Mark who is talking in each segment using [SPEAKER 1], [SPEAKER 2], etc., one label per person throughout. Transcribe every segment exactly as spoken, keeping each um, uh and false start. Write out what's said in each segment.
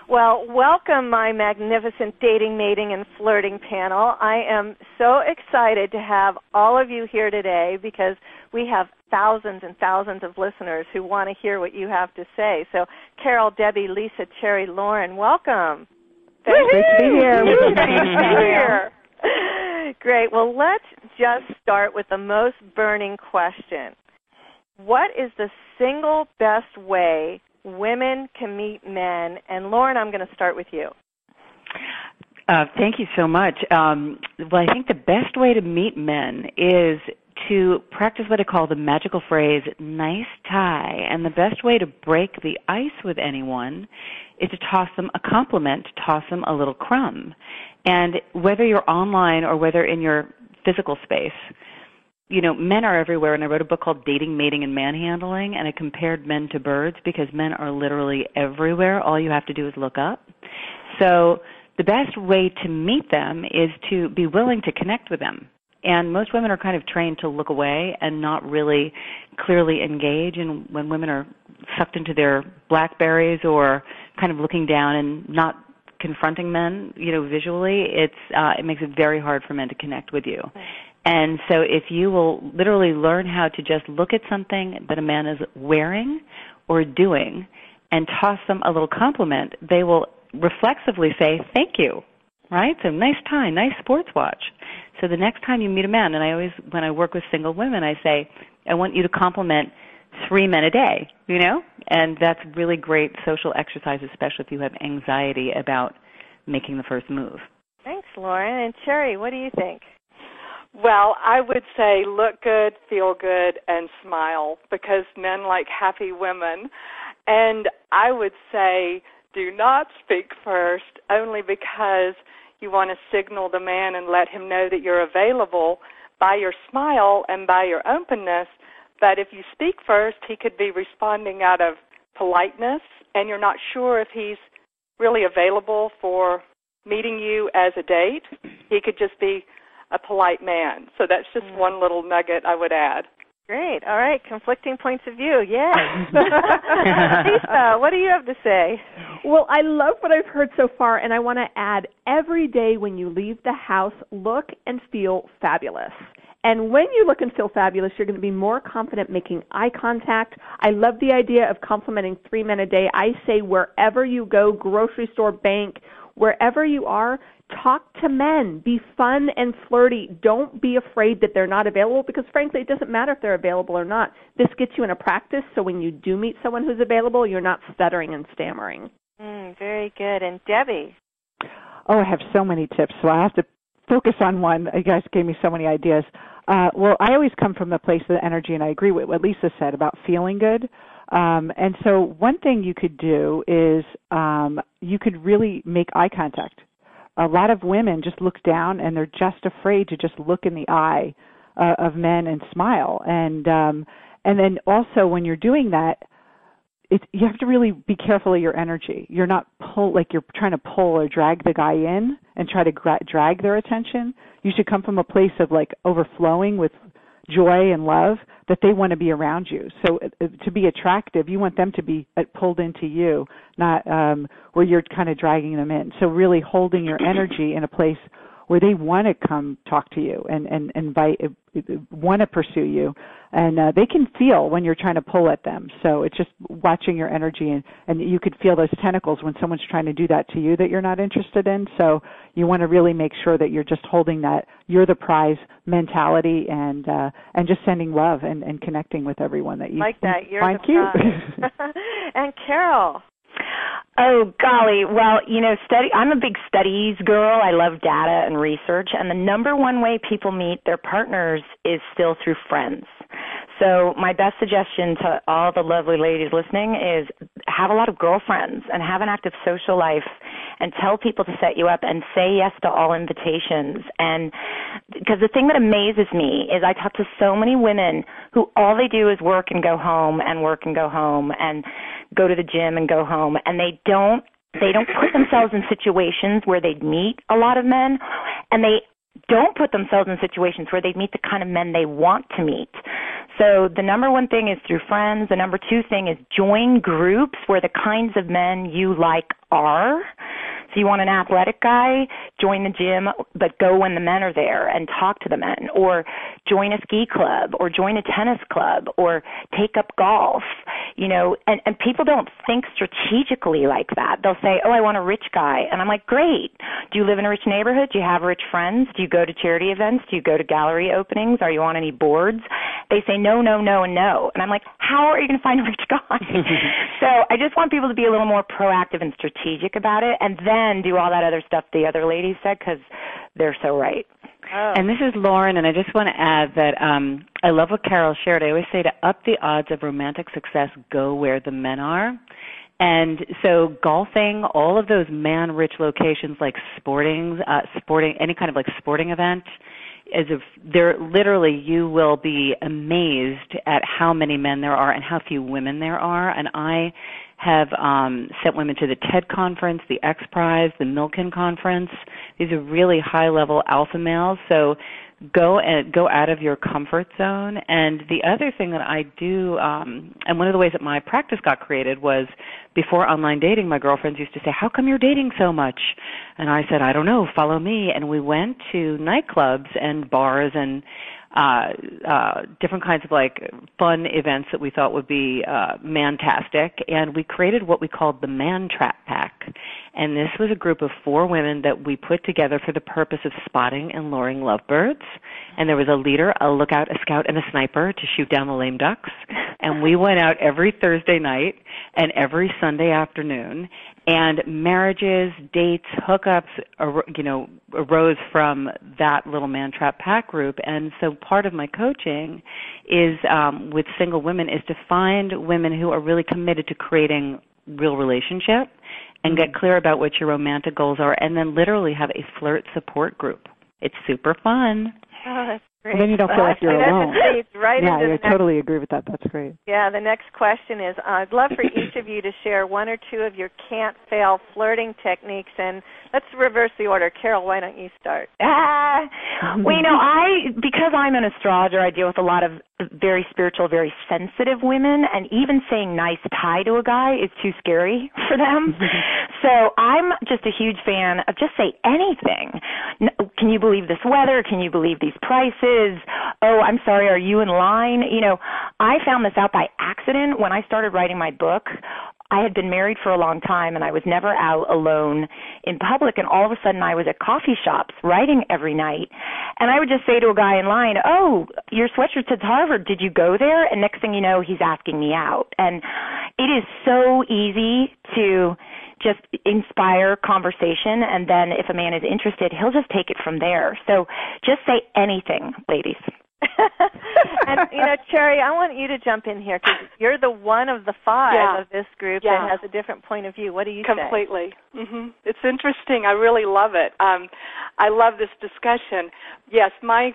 [SPEAKER 1] Well, welcome, my magnificent dating, mating, and flirting panel. I am so excited to have all of you here today because we have thousands and thousands of listeners who want to hear what you have to say. So, Carol, Debbie, Lisa, Cherry, Lauren, welcome.
[SPEAKER 2] Thanks. Great to be here.
[SPEAKER 1] Great to be here. Great. Well, let's just start with the most burning question. What is the single best way women can meet men? And Lauren, I'm going to start with you.
[SPEAKER 3] Uh, thank you so much. Um, well, I think the best way to meet men is to practice what I call the magical phrase, nice tie. And the best way to break the ice with anyone is to toss them a compliment, to toss them a little crumb. And whether you're online or whether in your physical space, you know, men are everywhere, and I wrote a book called Dating, Mating, and Manhandling, and I compared men to birds because men are literally everywhere. All you have to do is look up. So the best way to meet them is to be willing to connect with them. And most women are kind of trained to look away and not really clearly engage. And when women are sucked into their BlackBerrys or kind of looking down and not confronting men, you know, visually, it's uh, it makes it very hard for men to connect with you. And so if you will literally learn how to just look at something that a man is wearing or doing and toss them a little compliment, they will reflexively say, thank you, right? So nice tie, nice sports watch. So the next time you meet a man, and I always, when I work with single women, I say, I want you to compliment three men a day, you know? And that's really great social exercise, especially if you have anxiety about making the first move.
[SPEAKER 1] Thanks, Lauren. And Cherry, what do you think?
[SPEAKER 4] Well, I would say look good, feel good, and smile because men like happy women. And I would say do not speak first only because you want to signal the man and let him know that you're available by your smile and by your openness. But if you speak first, he could be responding out of politeness, and you're not sure if he's really available for meeting you as a date. He could just be a polite man. So that's just mm. one little nugget I would add.
[SPEAKER 1] Great. All right. Conflicting points of view. Yeah. Lisa, what do you have to say?
[SPEAKER 2] Well, I love what I've heard so far, and I want to add, every day when you leave the house, look and feel fabulous. And when you look and feel fabulous, you're going to be more confident making eye contact. I love the idea of complimenting three men a day. I say wherever you go, grocery store, bank, wherever you are, talk to men. Be fun and flirty. Don't be afraid that they're not available because, frankly, it doesn't matter if they're available or not. This gets you in a practice so when you do meet someone who's available, you're not stuttering and stammering.
[SPEAKER 1] Mm, very good. And Debbie?
[SPEAKER 5] Oh, I have so many tips, so I have to focus on one. You guys gave me so many ideas. Uh, well, I always come from the place of the energy, and I agree with what Lisa said about feeling good. Um, and so one thing you could do is um, you could really make eye contact. A lot of women just look down, and they're just afraid to just look in the eye uh, of men and smile. And um, and then also when you're doing that, it, you have to really be careful of your energy. You're not pull like you're trying to pull or drag the guy in and try to gra- drag their attention. You should come from a place of like overflowing with joy and love that they want to be around you. So uh, to be attractive, you want them to be uh, pulled into you, not um, where you're kind of dragging them in. So really holding your energy in a place where they want to come talk to you and, and invite, uh, want to pursue you. And uh, they can feel when you're trying to pull at them. So it's just watching your energy, and, and you could feel those tentacles when someone's trying to do that to you that you're not interested in. So you want to really make sure that you're just holding that you're the prize mentality and uh, and just sending love and, and connecting with everyone that you
[SPEAKER 1] like that. You're
[SPEAKER 5] find
[SPEAKER 1] the
[SPEAKER 5] cute.
[SPEAKER 1] And Carol?
[SPEAKER 6] Oh, golly. Well, you know, study. I'm a big studies girl. I love data and research. And the number one way people meet their partners is still through friends. So my best suggestion to all the lovely ladies listening is have a lot of girlfriends and have an active social life and tell people to set you up and say yes to all invitations. And because the thing that amazes me is I talk to so many women who all they do is work and go home and work and go home and go to the gym and go home, and they don't they don't put themselves in situations where they'd meet a lot of men, and they don't put themselves in situations where they meet the kind of men they want to meet. So the number one thing is through friends. The number two thing is join groups where the kinds of men you like are. So you want an athletic guy, join the gym, but go when the men are there and talk to the men, or join a ski club, or join a tennis club, or take up golf, you know, and, and people don't think strategically like that. They'll say, oh, I want a rich guy. And I'm like, great. Do you live in a rich neighborhood? Do you have rich friends? Do you go to charity events? Do you go to gallery openings? Are you on any boards? They say no, no, no, and no. And I'm like, how are you going to find a rich guy? So I just want people to be a little more proactive and strategic about it, and then do all that other stuff the other ladies said, because they're so right.
[SPEAKER 3] Oh. And this is Lauren, and I just want to add that um, I love what Carol shared. I always say to up the odds of romantic success, go where the men are. And so golfing, all of those man-rich locations like sporting, uh, sporting, any kind of like sporting event, as if there literally you will be amazed at how many men there are and how few women there are. And I have um, sent women to the TED conference, the X Prize, the Milken conference. These are really high-level alpha males. So go and go out of your comfort zone. And the other thing that I do, um, and one of the ways that my practice got created was before online dating, my girlfriends used to say, how come you're dating so much? And I said, I don't know, follow me. And we went to nightclubs and bars and Uh, uh, different kinds of like fun events that we thought would be uh, man-tastic, and we created what we called the Man Trap Pack. And this was a group of four women that we put together for the purpose of spotting and luring lovebirds. And there was a leader, a lookout, a scout, and a sniper to shoot down the lame ducks. And we went out every Thursday night and every Sunday afternoon. And marriages, dates, hookups, you know, arose from that little Man Trap Pack group. And so part of my coaching is um, with single women is to find women who are really committed to creating real relationship and get clear about what your romantic goals are, and then literally have a flirt support group. It's super fun.
[SPEAKER 1] Oh, that's great.
[SPEAKER 5] And then you don't feel like you're alone.
[SPEAKER 1] Right
[SPEAKER 5] yeah,
[SPEAKER 1] into
[SPEAKER 5] I
[SPEAKER 1] the
[SPEAKER 5] totally agree with that. That's great.
[SPEAKER 1] Yeah, the next question is, uh, I'd love for each of you to share one or two of your can't-fail flirting techniques, and let's reverse the order. Carol, why don't you start?
[SPEAKER 6] Ah, well, you know, I because I'm an astrologer, I deal with a lot of very spiritual, very sensitive women, and even saying nice tie to a guy is too scary for them. So I'm just a huge fan of just say anything. Can you believe this weather? Can you believe these prices? Oh, I'm sorry, are you in line? You know, I found this out by accident when I started writing my book. I had been married for a long time, and I was never out alone in public, and all of a sudden I was at coffee shops writing every night, and I would just say to a guy in line, oh, your sweatshirt says Harvard, did you go there? And next thing you know, he's asking me out. And it is so easy to just inspire conversation, and then if a man is interested, he'll just take it from there. So just say anything, ladies.
[SPEAKER 1] And, you know, Cherry, I want you to jump in here because you're the one of the five
[SPEAKER 4] yeah.
[SPEAKER 1] of this group
[SPEAKER 4] yeah.
[SPEAKER 1] that has a different point of view. What do you
[SPEAKER 4] Completely. say? Completely. Mm-hmm. It's interesting. I really love it. Um, I love this discussion. Yes, my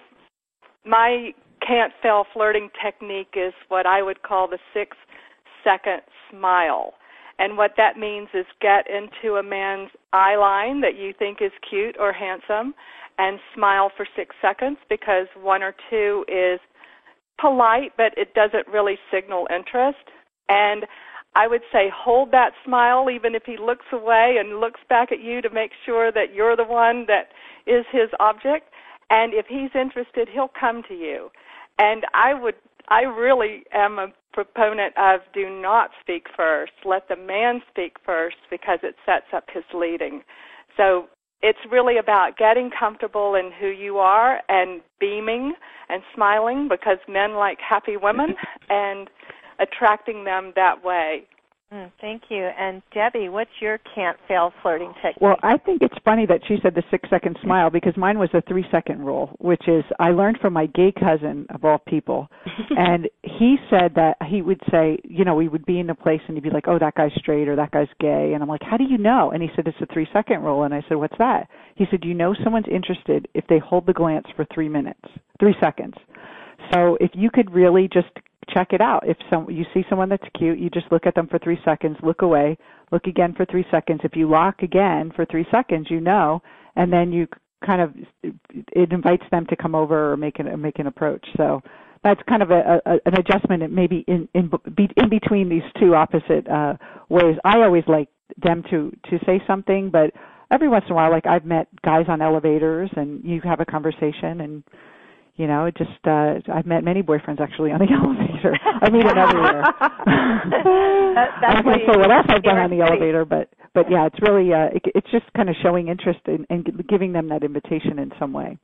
[SPEAKER 4] my can't-fail flirting technique is what I would call the six-second smile. And what that means is get into a man's eye line that you think is cute or handsome and smile for six seconds because one or two is polite, but it doesn't really signal interest. And I would say hold that smile even if he looks away and looks back at you to make sure that you're the one that is his object. And if he's interested, he'll come to you. And I would, I really am a proponent of do not speak first. Let the man speak first because it sets up his leading. So it's really about getting comfortable in who you are and beaming and smiling because men like happy women and attracting them that way.
[SPEAKER 1] Mm, thank you. And Debbie, what's your can't-fail flirting technique?
[SPEAKER 5] Well, I think it's funny that she said the six-second smile because mine was the three-second rule, which is I learned from my gay cousin, of all people, and he said that he would say, you know, we would be in a place and he'd be like, oh, that guy's straight or that guy's gay, and I'm like, how do you know? And he said, it's a three-second rule, and I said, what's that? He said, you know someone's interested if they hold the glance for three minutes, three seconds. So if you could really just check it out. If some you see someone that's cute, you just look at them for three seconds, look away, look again for three seconds. If you lock again for three seconds, you know, and then you kind of it invites them to come over or make an make an approach. So that's kind of a, a an adjustment, maybe in in, in between these two opposite uh, ways. I always like them to to say something, but every once in a while, like I've met guys on elevators, and you have a conversation, and you know, it just uh, I've met many boyfriends actually on the elevator. I meet them everywhere.
[SPEAKER 1] that, that's
[SPEAKER 5] I can't say what else I've done on the elevator, but but yeah, it's really uh, it, it's just kind of showing interest in, and giving them that invitation in some way.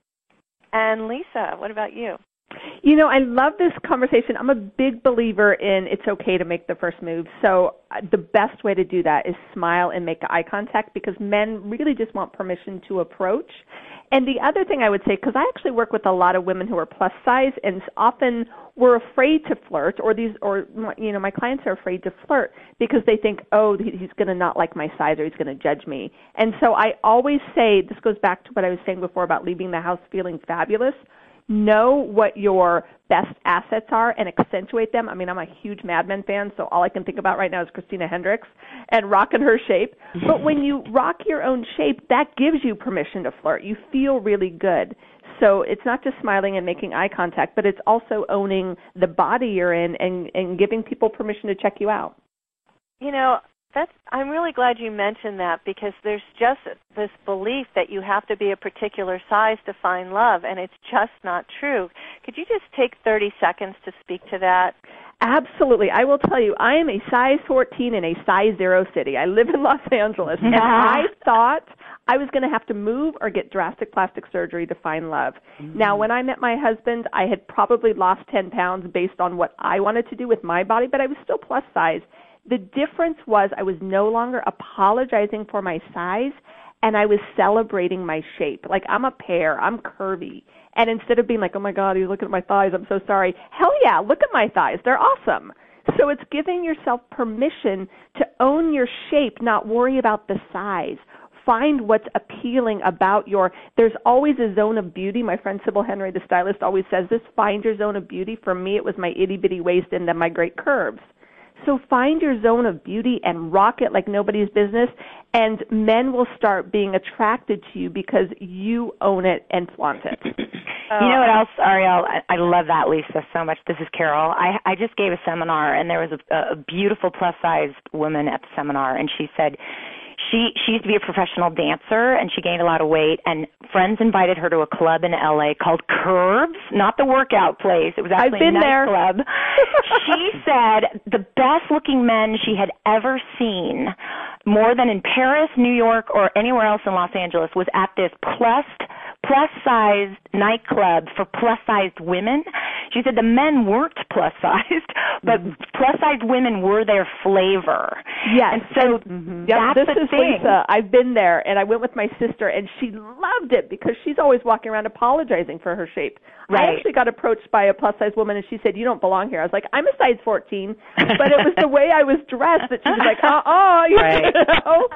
[SPEAKER 1] And Lisa, what about you?
[SPEAKER 2] You know, I love this conversation. I'm a big believer in it's okay to make the first move. So uh, the best way to do that is smile and make eye contact, because men really just want permission to approach. And the other thing I would say, because I actually work with a lot of women who are plus size, and often we're afraid to flirt, or these, or you know, my clients are afraid to flirt because they think, oh, he's going to not like my size, or he's going to judge me. And so I always say, this goes back to what I was saying before about leaving the house feeling fabulous. Know what your best assets are and accentuate them. I mean, I'm a huge Mad Men fan, so all I can think about right now is Christina Hendricks and rocking her shape. But when you rock your own shape, that gives you permission to flirt. You feel really good. So it's not just smiling and making eye contact, but it's also owning the body you're in and, and giving people permission to check you out.
[SPEAKER 1] You know, That's, I'm really glad you mentioned that, because there's just this belief that you have to be a particular size to find love, and it's just not true. Could you just take thirty seconds to speak to that?
[SPEAKER 2] Absolutely. I will tell you, I am a size fourteen in a size zero city. I live in Los Angeles, and I thought I was going to have to move or get drastic plastic surgery to find love. Mm-hmm. Now, when I met my husband, I had probably lost ten pounds based on what I wanted to do with my body, but I was still plus size. The difference was I was no longer apologizing for my size, and I was celebrating my shape. Like, I'm a pear. I'm curvy. And instead of being like, oh, my God, you're looking at my thighs, I'm so sorry. Hell yeah, look at my thighs. They're awesome. So it's giving yourself permission to own your shape, not worry about the size. Find what's appealing about your, there's always a zone of beauty. My friend Sybil Henry, the stylist, always says this, find your zone of beauty. For me, it was my itty-bitty waist and then my great curves. So find your zone of beauty and rock it like nobody's business, and men will start being attracted to you because you own it and flaunt it.
[SPEAKER 6] You know what else, Ariel? I, I love that, Lisa, so much. This is Carol. I, I just gave a seminar, and there was a, a beautiful plus-sized woman at the seminar, and she said, She she used to be a professional dancer, and she gained a lot of weight, and friends invited her to a club in L A called Curves, not the workout place. It was actually
[SPEAKER 2] I've been
[SPEAKER 6] a nightclub.
[SPEAKER 2] there.
[SPEAKER 6] She said the best-looking men she had ever seen, more than in Paris, New York, or anywhere else in Los Angeles, was at this plus plus-sized nightclub for plus-sized women. She said the men weren't plus-sized, but mm-hmm. plus-sized women were their flavor.
[SPEAKER 2] Yes.
[SPEAKER 6] And so
[SPEAKER 2] mm-hmm.
[SPEAKER 6] that's
[SPEAKER 2] yep, this
[SPEAKER 6] the
[SPEAKER 2] is
[SPEAKER 6] thing.
[SPEAKER 2] Lisa. I've been there, and I went with my sister, and she loved it because she's always walking around apologizing for her shape.
[SPEAKER 6] Right.
[SPEAKER 2] I actually got approached by a plus-sized woman, and she said, you don't belong here. I was like, I'm a size fourteen, but it was the way I was dressed that she was like, uh-uh. You
[SPEAKER 6] right.
[SPEAKER 2] know?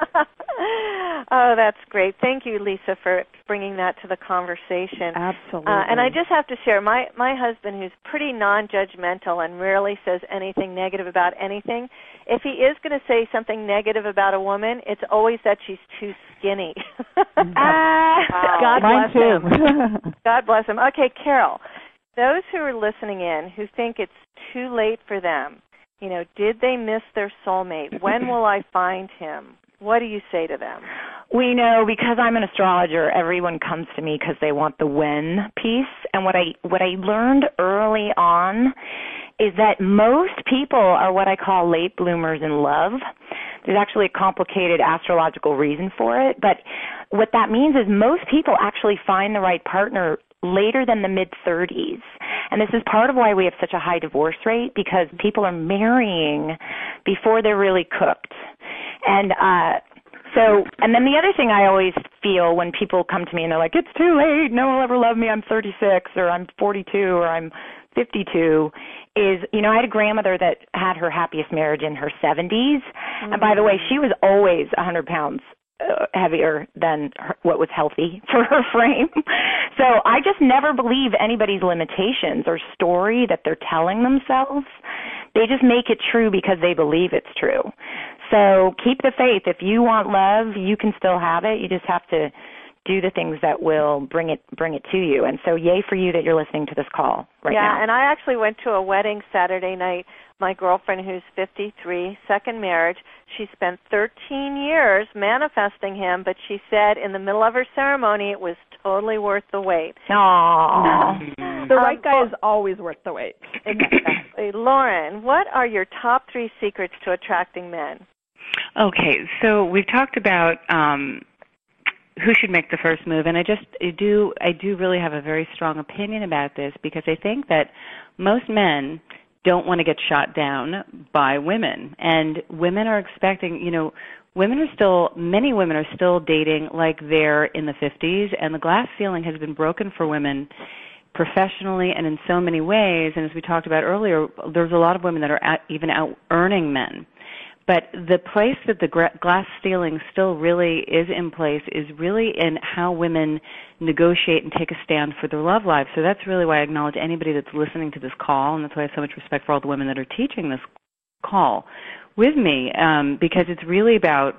[SPEAKER 1] Oh, that's great. Thank you, Lisa, for bringing that to the conversation.
[SPEAKER 2] Absolutely.
[SPEAKER 1] Uh, and I just have to share, my, my husband, who's pretty non-judgmental and rarely says anything negative about anything, if he is going to say something negative about a woman, it's always that she's too skinny. uh, wow.
[SPEAKER 2] God
[SPEAKER 5] Mine
[SPEAKER 2] bless
[SPEAKER 5] too.
[SPEAKER 2] him.
[SPEAKER 1] God bless him. Okay, Carol, those who are listening in who think it's too late for them, you know, did they miss their soulmate? When will I find him? What do you say to them?
[SPEAKER 6] We know, because I'm an astrologer, everyone comes to me because they want the when piece. And what I what I learned early on is that most people are what I call late bloomers in love. There's actually a complicated astrological reason for it. But what that means is most people actually find the right partner later than the mid-thirties. And this is part of why we have such a high divorce rate, because people are marrying before they're really cooked. And uh, so, and then the other thing I always feel when people come to me and they're like, it's too late, no one will ever love me, I'm thirty-six, or I'm forty-two, or I'm fifty-two, is, you know, I had a grandmother that had her happiest marriage in her seventies. Mm-hmm. And by the way, she was always one hundred pounds uh, heavier than her, what was healthy for her frame. So I just never believe anybody's limitations or story that they're telling themselves. They just make it true because they believe it's true. So keep the faith. If you want love, you can still have it. You just have to do the things that will bring it bring it to you. And so yay for you that you're listening to this call right
[SPEAKER 1] yeah,
[SPEAKER 6] now.
[SPEAKER 1] Yeah, and I actually went to a wedding Saturday night. My girlfriend, who's fifty-three, second marriage, she spent thirteen years manifesting him, but she said in the middle of her ceremony it was totally worth the wait.
[SPEAKER 6] Aww.
[SPEAKER 2] The right guy is always worth the wait.
[SPEAKER 1] Exactly. Lauren, what are your top three secrets to attracting men?
[SPEAKER 3] Okay, so we've talked about um, who should make the first move, and I just I do I do really have a very strong opinion about this because I think that most men don't want to get shot down by women, and women are expecting, you know, women are still, many women are still dating like they're in the fifties, and the glass ceiling has been broken for women professionally and in so many ways, and as we talked about earlier, there's a lot of women that are at, even out earning men. But the place that the gra- glass ceiling still really is in place is really in how women negotiate and take a stand for their love lives. So that's really why I acknowledge anybody that's listening to this call, and that's why I have so much respect for all the women that are teaching this call with me, um, because it's really about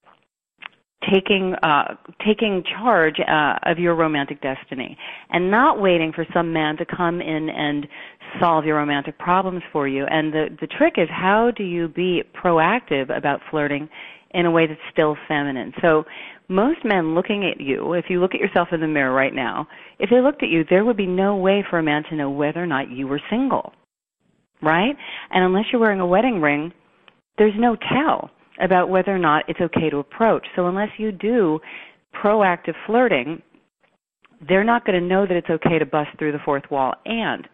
[SPEAKER 3] taking uh, taking charge uh, of your romantic destiny and not waiting for some man to come in and solve your romantic problems for you. And the, the trick is, how do you be proactive about flirting in a way that's still feminine? So most men looking at you, if you look at yourself in the mirror right now, if they looked at you, there would be no way for a man to know whether or not you were single, right? And unless you're wearing a wedding ring, there's no tell about whether or not it's okay to approach. So unless you do proactive flirting, they're not going to know that it's okay to bust through the fourth wall. And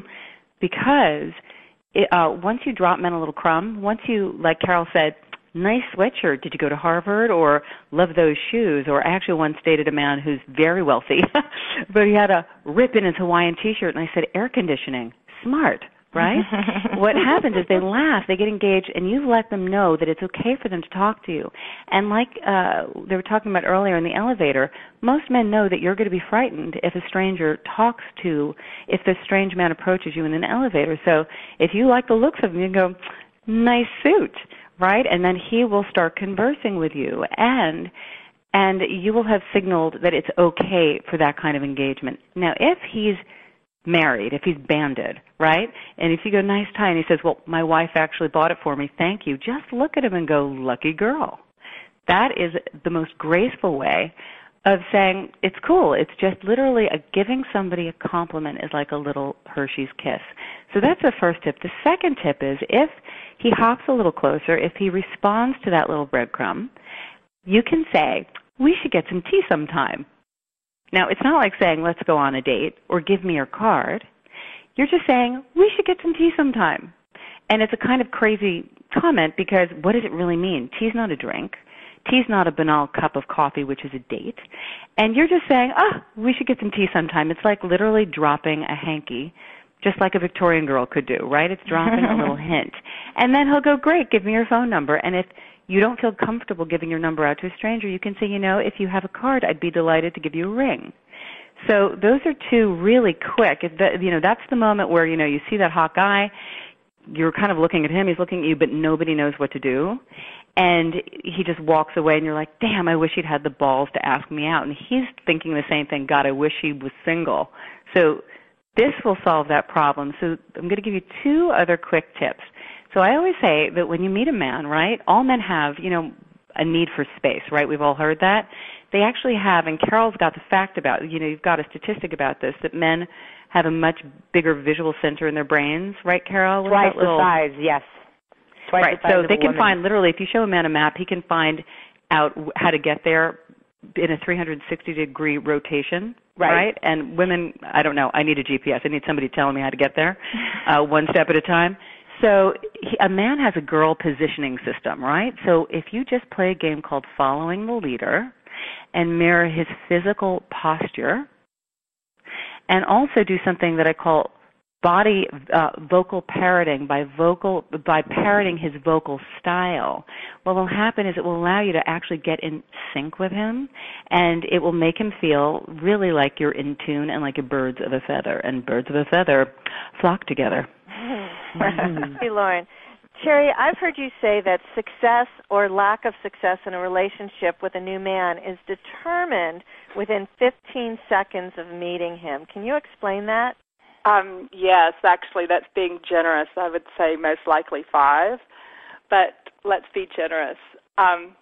[SPEAKER 3] because it, uh, once you drop men a little crumb, once you, like Carol said, nice sweatshirt, did you go to Harvard, or love those shoes, or I actually once dated a man who's very wealthy, but he had a rip in his Hawaiian T-shirt, and I said, air conditioning, smart. Right? What happens is they laugh, they get engaged, and you let them know that it's okay for them to talk to you. And like uh, they were talking about earlier in the elevator, most men know that you're going to be frightened if a stranger talks to, if the strange man approaches you in an elevator. So if you like the looks of him, you go, nice suit, right? And then he will start conversing with you, and and you will have signaled that it's okay for that kind of engagement. Now, if he's married, if he's banded, right? And if you go, nice tie, and he says, well, my wife actually bought it for me, thank you, just look at him and go, lucky girl. That is the most graceful way of saying, it's cool. It's just literally a, giving somebody a compliment is like a little Hershey's kiss. So that's the first tip. The second tip is, if he hops a little closer, if he responds to that little breadcrumb, you can say, we should get some tea sometime. Now, it's not like saying, let's go on a date or give me your card. You're just saying, we should get some tea sometime. And it's a kind of crazy comment because what does it really mean? Tea's not a drink. Tea's not a banal cup of coffee, which is a date. And you're just saying, oh, we should get some tea sometime. It's like literally dropping a hanky, just like a Victorian girl could do, right? It's dropping a little hint. And then he'll go, great, give me your phone number. And if you don't feel comfortable giving your number out to a stranger, you can say, you know, if you have a card, I'd be delighted to give you a ring. So those are two really quick. If the, you know, that's the moment where, you know, you see that hot guy, you're kind of looking at him, he's looking at you, but nobody knows what to do. And he just walks away, and you're like, damn, I wish he'd had the balls to ask me out. And he's thinking the same thing, God, I wish he was single. So this will solve that problem. So I'm going to give you two other quick tips. So I always say that when you meet a man, right, all men have, you know, a need for space, right? We've all heard that. They actually have, and Carol's got the fact about, you know, you've got a statistic about this, that men have a much bigger visual center in their brains, right, Carol? What's
[SPEAKER 6] Twice
[SPEAKER 3] little...
[SPEAKER 6] the size, yes. Twice
[SPEAKER 3] right,
[SPEAKER 6] the size
[SPEAKER 3] so
[SPEAKER 6] of
[SPEAKER 3] they
[SPEAKER 6] a
[SPEAKER 3] can
[SPEAKER 6] woman.
[SPEAKER 3] find, literally, if you show a man a map, he can find out how to get there in a three hundred sixty degree rotation,
[SPEAKER 6] right?
[SPEAKER 3] right? And women, I don't know, I need a G P S. I need somebody telling me how to get there, uh, one step at a time. So he, a man has a girl positioning system, right? So if you just play a game called Following the Leader and mirror his physical posture, and also do something that I call body uh, vocal parroting by vocal by parroting his vocal style, what will happen is it will allow you to actually get in sync with him, and it will make him feel really like you're in tune and like you're birds of a feather, and birds of a feather flock together.
[SPEAKER 1] Hey, Lauren, Cherry, I've heard you say that success or lack of success in a relationship with a new man is determined within fifteen seconds of meeting him. Can you explain that?
[SPEAKER 4] Um, yes, actually, that's being generous. I would say most likely five, but let's be generous. Um,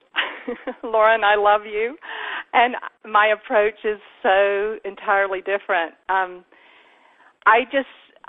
[SPEAKER 4] Lauren, I love you, and my approach is so entirely different. Um, I just,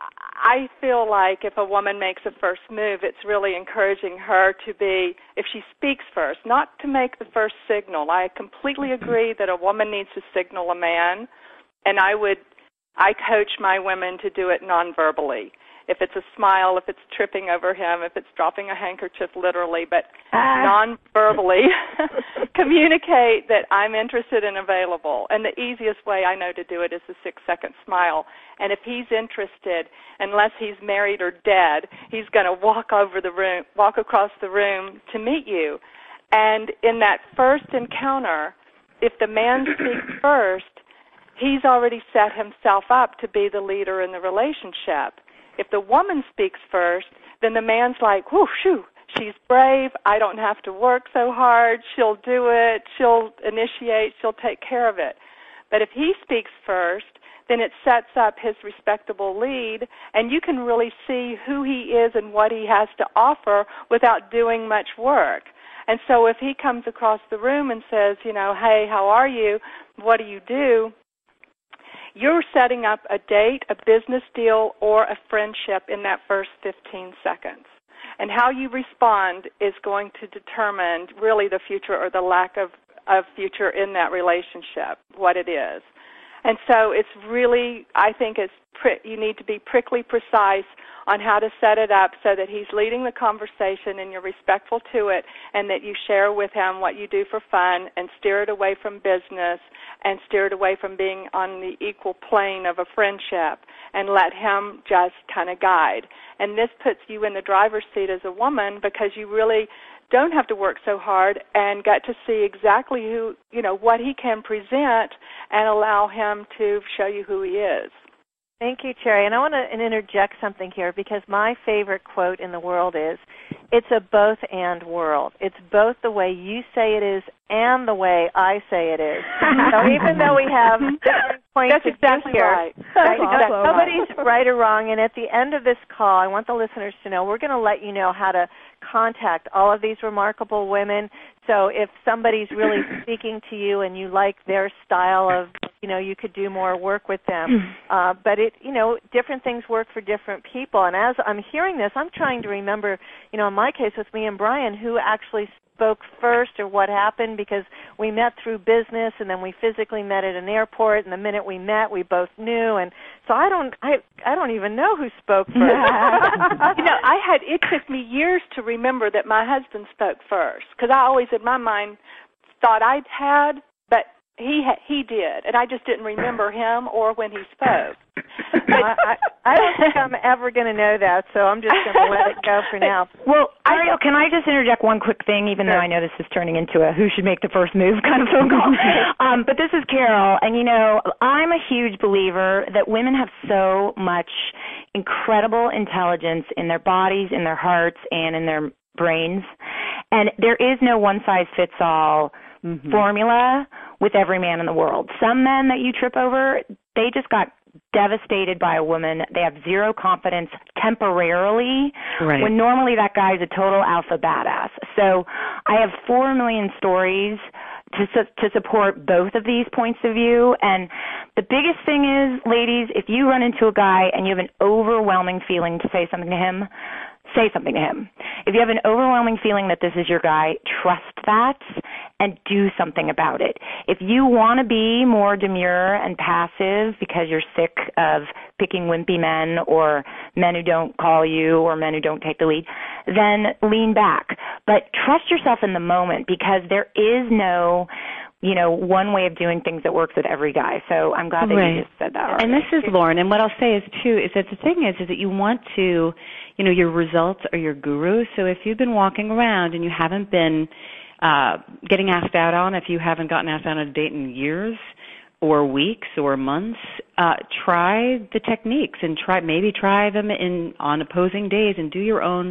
[SPEAKER 4] I feel like if a woman makes a first move, it's really encouraging her to be, if she speaks first, not to make the first signal. I completely agree that a woman needs to signal a man, and I would, I coach my women to do it non-verbally. If it's a smile, if it's tripping over him, if it's dropping a handkerchief literally, but ah. non-verbally communicate that I'm interested and available. And the easiest way I know to do it is the six-second smile. And if he's interested, unless he's married or dead, he's going to walk over the room, walk across the room to meet you. And in that first encounter, if the man speaks first, he's already set himself up to be the leader in the relationship. If the woman speaks first, then the man's like, whoo, shoo, she's brave. I don't have to work so hard. She'll do it. She'll initiate. She'll take care of it. But if he speaks first, then it sets up his respectable lead, and you can really see who he is and what he has to offer without doing much work. And so if he comes across the room and says, you know, hey, how are you? What do you do? You're setting up a date, a business deal, or a friendship in that first fifteen seconds. And how you respond is going to determine really the future or the lack of, of future in that relationship, what it is. And so it's really, I think it's pri- you need to be prickly precise on how to set it up so that he's leading the conversation and you're respectful to it, and that you share with him what you do for fun and steer it away from business and steer it away from being on the equal plane of a friendship, and let him just kind of guide. And this puts you in the driver's seat as a woman, because you really don't have to work so hard and get to see exactly who, you know, what he can present and allow him to show you who he is.
[SPEAKER 1] Thank you, Cherry. And I want to interject something here, because my favorite quote in the world is, it's a both and world. It's both the way you say it is and the way I say it is. So even though we have different points
[SPEAKER 4] That's exactly
[SPEAKER 1] here,
[SPEAKER 4] right.
[SPEAKER 1] That's awesome. Nobody's right or wrong. And at the end of this call, I want the listeners to know we're going to let you know how to contact all of these remarkable women. So if somebody's really speaking to you and you like their style of, you know, you could do more work with them. Uh, but it, you know, different things work for different people. And as I'm hearing this, I'm trying to remember, you know, in my case with me and Brian, who actually spoke first or what happened, because we met through business and then we physically met at an airport, and the minute we met we both knew. And so I don't I I don't even know who spoke first.
[SPEAKER 4] You know, I had it took me years to remember that my husband spoke first, because I always in my mind thought I'd had, but he ha- he did, and I just didn't remember him or when he spoke.
[SPEAKER 1] No, I, I don't think I'm ever going to know that, so I'm just going to let it go for now.
[SPEAKER 6] Well, Ariel, can I just interject one quick thing, even sure. though I know this is turning into a who should make the first move kind of phone call. um, but this is Carol, and, you know, I'm a huge believer that women have so much incredible intelligence in their bodies, in their hearts, and in their brains, and there is no one-size-fits-all mm-hmm. formula with every man in the world. Some men that you trip over, they just got devastated by a woman. They have zero confidence temporarily, right. when normally that guy's a total alpha badass. So I have four million stories to su- to support both of these points of view. And the biggest thing is, ladies, if you run into a guy and you have an overwhelming feeling to say something to him, say something to him. If you have an overwhelming feeling that this is your guy, trust that and do something about it. If you want to be more demure and passive because you're sick of picking wimpy men or men who don't call you or men who don't take the lead, then lean back. But trust yourself in the moment, because there is no, you know, one way of doing things that works with every guy. So I'm glad that right. you just said that.
[SPEAKER 3] And this is Lauren. And what I'll say is, too, is that the thing is, is that you want to, you know, your results are your guru. So if you've been walking around and you haven't been uh, getting asked out on, if you haven't gotten asked out on a date in years or weeks or months, uh, try the techniques and try maybe try them in on opposing days and do your own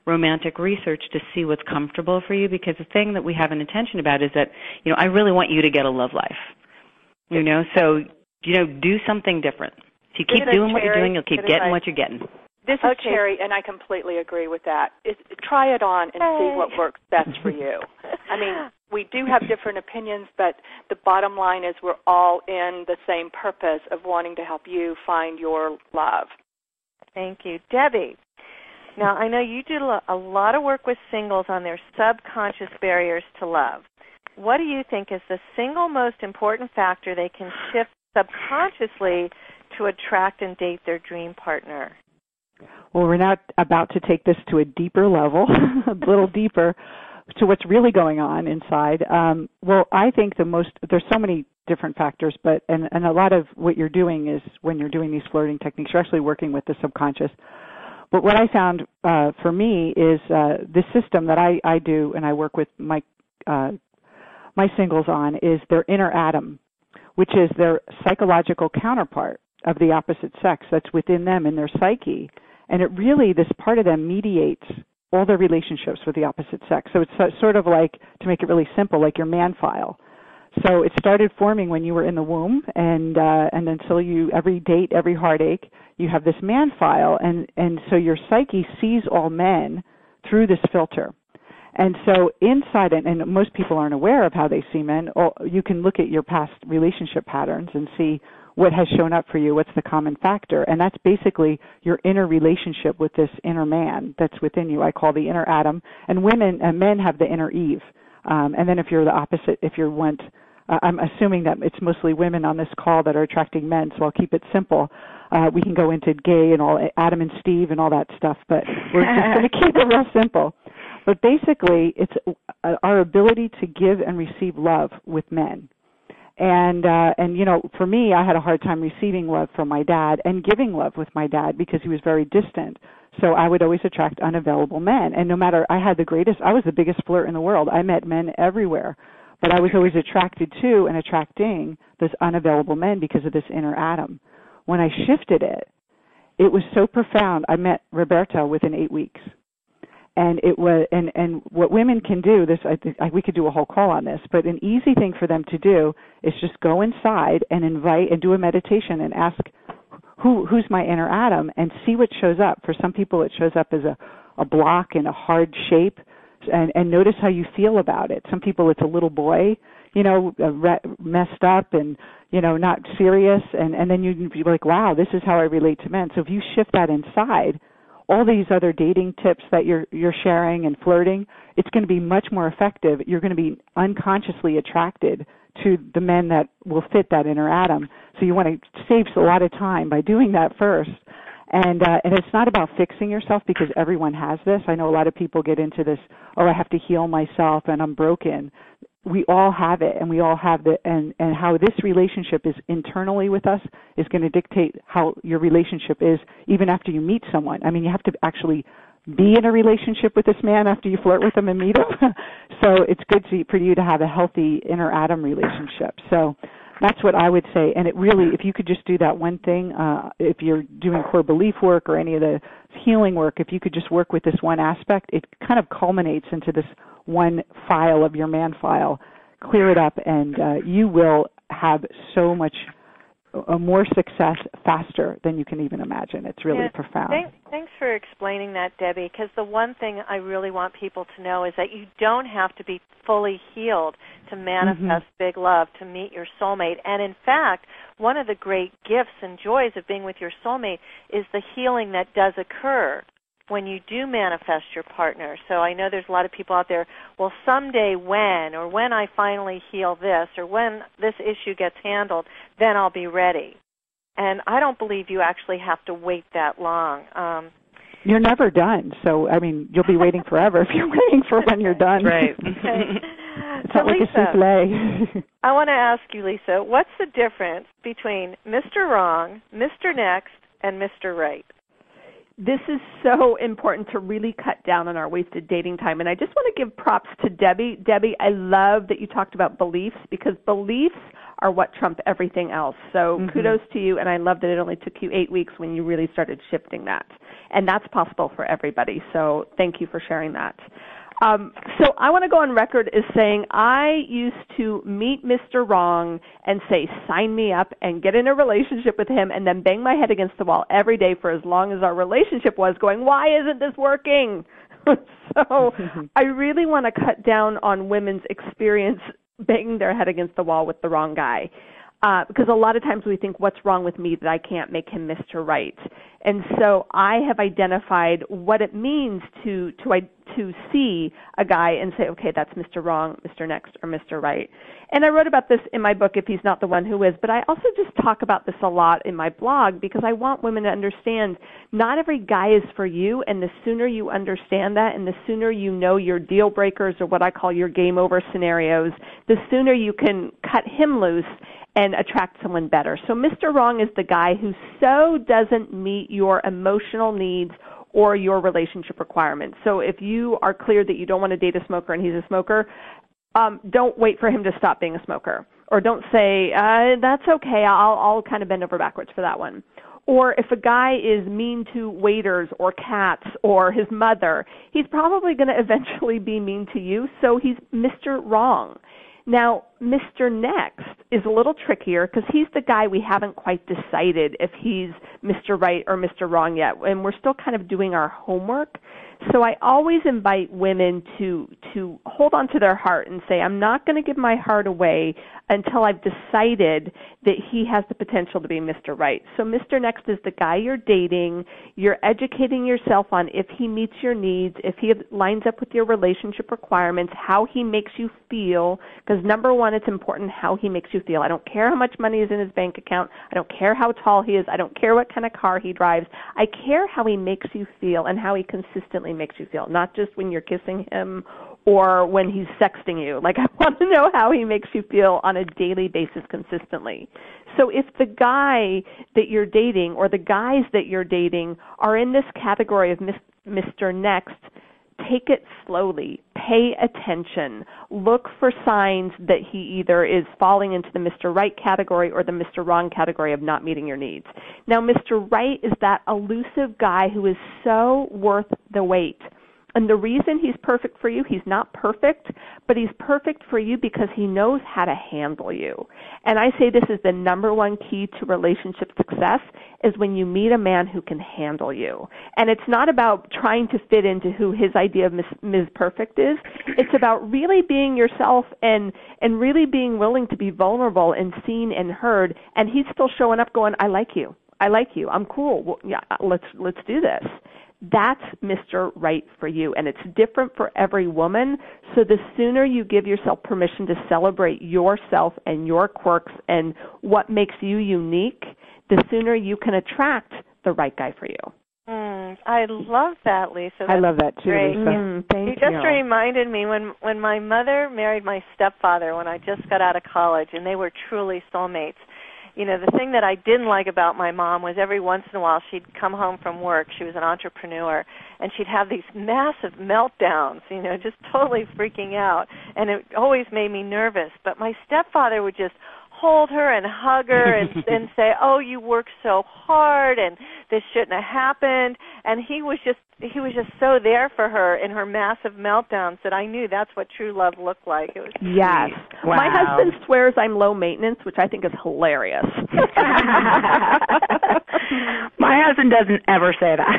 [SPEAKER 3] romantic research to see what's comfortable for you, because the thing that we have an intention about is that, you know, I really want you to get a love life. You know, so, you know, do something different. If you keep doing what you're doing, you'll keep getting what you're getting.
[SPEAKER 4] This is okay. Cherry, and I completely agree with that. It, try it on and hey. see what works best for you. I mean, we do have different opinions, but the bottom line is we're all in the same purpose of wanting to help you find your love.
[SPEAKER 1] Thank you. Debbie, now I know you do a lot of work with singles on their subconscious barriers to love. What do you think is the single most important factor they can shift subconsciously to attract and date their dream partner?
[SPEAKER 5] Well, we're now about to take this to a deeper level, a little deeper, to what's really going on inside. Um, well, I think the most, there's so many different factors, but, and, and a lot of what you're doing is when you're doing these flirting techniques, you're actually working with the subconscious. But what I found uh, for me is uh, the system that I, I do and I work with my, uh, my singles on is their inner atom, which is their psychological counterpart of the opposite sex that's within them in their psyche. And it really, this part of them mediates all their relationships with the opposite sex. So it's sort of like, to make it really simple, like your man file. So it started forming when you were in the womb, and uh, and until you, every date, every heartache, you have this man file. And, and so your psyche sees all men through this filter. And so inside it, and most people aren't aware of how they see men, or you can look at your past relationship patterns and see what has shown up for you, what's the common factor. And that's basically your inner relationship with this inner man that's within you. I call the inner Adam. And women and men have the inner Eve. Um, and then if you're the opposite, if you're want, uh, I'm assuming that it's mostly women on this call that are attracting men, so I'll keep it simple. Uh, we can go into gay and all, Adam and Steve and all that stuff, but we're just going to keep it real simple. But basically, it's uh, our ability to give and receive love with men. And, uh, and you know, for me, I had a hard time receiving love from my dad and giving love with my dad because he was very distant. So I would always attract unavailable men. And no matter, I had the greatest, I was the biggest flirt in the world. I met men everywhere. But I was always attracted to and attracting those unavailable men because of this inner Adam. When I shifted it, it was so profound. I met Roberto within eight weeks. And it was, and, and what women can do, this I, I, we could do a whole call on this, but an easy thing for them to do is just go inside and invite and do a meditation and ask, who who's my inner Adam, and see what shows up. For some people, it shows up as a, a block in a hard shape, and, and notice how you feel about it. Some people, it's a little boy, you know, uh, re- messed up and, you know, not serious, and, and then you'd be like, wow, this is how I relate to men. So if you shift that inside, all these other dating tips that you're you're sharing and flirting, it's going to be much more effective. You're going to be unconsciously attracted to the men that will fit that inner Adam. So you want to save a lot of time by doing that first. And uh, and it's not about fixing yourself, because everyone has this. I know a lot of people get into this, oh, I have to heal myself and I'm broken. We all have it, and we all have the, and, and how this relationship is internally with us is going to dictate how your relationship is even after you meet someone. I mean, you have to actually be in a relationship with this man after you flirt with him and meet him. So it's good to, for you to have a healthy inner Adam relationship. So that's what I would say. And it really, if you could just do that one thing, uh, if you're doing core belief work or any of the healing work, if you could just work with this one aspect, it kind of culminates into this one file of your man file, clear it up, and uh, you will have so much uh, more success faster than you can even imagine. It's really
[SPEAKER 1] yeah,
[SPEAKER 5] profound.
[SPEAKER 1] Thanks, thanks for explaining that, Debbie, because the one thing I really want people to know is that you don't have to be fully healed to manifest mm-hmm. big love, to meet your soulmate. And in fact, one of the great gifts and joys of being with your soulmate is the healing that does occur when you do manifest your partner. So I know there's a lot of people out there, well, someday when, or when I finally heal this, or when this issue gets handled, then I'll be ready. And I don't believe you actually have to wait that long. Um,
[SPEAKER 5] you're never done. So, I mean, you'll be waiting forever if you're waiting for when you're done.
[SPEAKER 3] Right.
[SPEAKER 1] Okay.
[SPEAKER 5] It's
[SPEAKER 1] so,
[SPEAKER 5] not like
[SPEAKER 1] Lisa,
[SPEAKER 5] a souffle.
[SPEAKER 1] I want to ask you, Lisa, what's the difference between Mister Wrong, Mister Next, and Mister Right?
[SPEAKER 2] This is so important to really cut down on our wasted dating time. And I just want to give props to Debbie. Debbie, I love that you talked about beliefs, because beliefs are what trump everything else. So mm-hmm. kudos to you, and I love that it only took you eight weeks when you really started shifting that. and that's possible for everybody. So thank you for sharing that. Um, so I want to go on record as saying I used to meet Mister Wrong and say, sign me up and get in a relationship with him, and then bang my head against the wall every day for as long as our relationship was, going, why isn't this working? So I really want to cut down on women's experience banging their head against the wall with the wrong guy. Uh, because a lot of times we think, what's wrong with me that I can't make him Mister Right? And so I have identified what it means to to to see a guy and say, okay, that's Mister Wrong, Mister Next, or Mister Right. And I wrote about this in my book, If He's Not the One Who Is, but I also just talk about this a lot in my blog because I want women to understand not every guy is for you, and the sooner you understand that and the sooner you know your deal breakers, or what I call your game over scenarios, the sooner you can cut him loose and attract someone better. So Mister Wrong is the guy who so doesn't meet your emotional needs or your relationship requirements. So if you are clear that you don't want to date a smoker and he's a smoker, um, don't wait for him to stop being a smoker. Or don't say, uh, that's okay, I'll, I'll kind of bend over backwards for that one. Or if a guy is mean to waiters or cats or his mother, he's probably going to eventually be mean to you, so he's Mister Wrong. Now, Mister Next is a little trickier because he's the guy we haven't quite decided if he's Mister Right or Mister Wrong yet, and we're still kind of doing our homework. So I always invite women to to hold on to their heart and say, I'm not going to give my heart away until I've decided that he has the potential to be Mister Right. So Mister Next is the guy you're dating. You're educating yourself on if he meets your needs, if he lines up with your relationship requirements, how he makes you feel, because number one, it's important how he makes you feel. I don't care how much money is in his bank account. I don't care how tall he is. I don't care what kind of car he drives. I care how he makes you feel and how he consistently makes you feel, not just when you're kissing him or when he's sexting you. Like, I want to know how he makes you feel on a daily basis consistently. So if the guy that you're dating or the guys that you're dating are in this category of Mister Next, take it slowly. Pay attention. Look for signs that he either is falling into the Mister Right category or the Mister Wrong category of not meeting your needs. Now, Mister Right is that elusive guy who is so worth the wait. And the reason he's perfect for you, he's not perfect, but he's perfect for you because he knows how to handle you. And I say this is the number one key to relationship success, is when you meet a man who can handle you. And it's not about trying to fit into who his idea of Miss Miz Perfect is. It's about really being yourself and, and really being willing to be vulnerable and seen and heard. And he's still showing up going, I like you. I like you. I'm cool. Well, yeah, let's let's do this. That's Mister Right for you, and it's different for every woman. So the sooner you give yourself permission to celebrate yourself and your quirks and what makes you unique, the sooner you can attract the right guy for you.
[SPEAKER 1] Mm, I love that, Lisa. That's
[SPEAKER 5] I love that too,
[SPEAKER 1] great.
[SPEAKER 5] Lisa.
[SPEAKER 2] Mm, thank
[SPEAKER 1] you just
[SPEAKER 2] you.
[SPEAKER 1] reminded me when when my mother married my stepfather when I just got out of college, and they were truly soulmates. You know, the thing that I didn't like about my mom was every once in a while she'd come home from work. She was an entrepreneur, and she'd have these massive meltdowns, you know, just totally freaking out. And it always made me nervous. But my stepfather would just hold her and hug her and, and say, oh, you work so hard, and this shouldn't have happened. And he was just he was just so there for her in her massive meltdowns that I knew that's what true love looked like. It was
[SPEAKER 2] yes.
[SPEAKER 6] Wow.
[SPEAKER 2] My husband swears I'm low maintenance, which I think is hilarious.
[SPEAKER 6] My husband doesn't ever say that.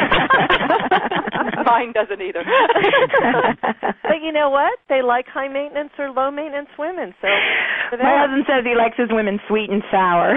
[SPEAKER 4] Mine doesn't either.
[SPEAKER 1] But you know what? They like high maintenance or low maintenance women. So for
[SPEAKER 6] my husband says he likes his women sweet and sour.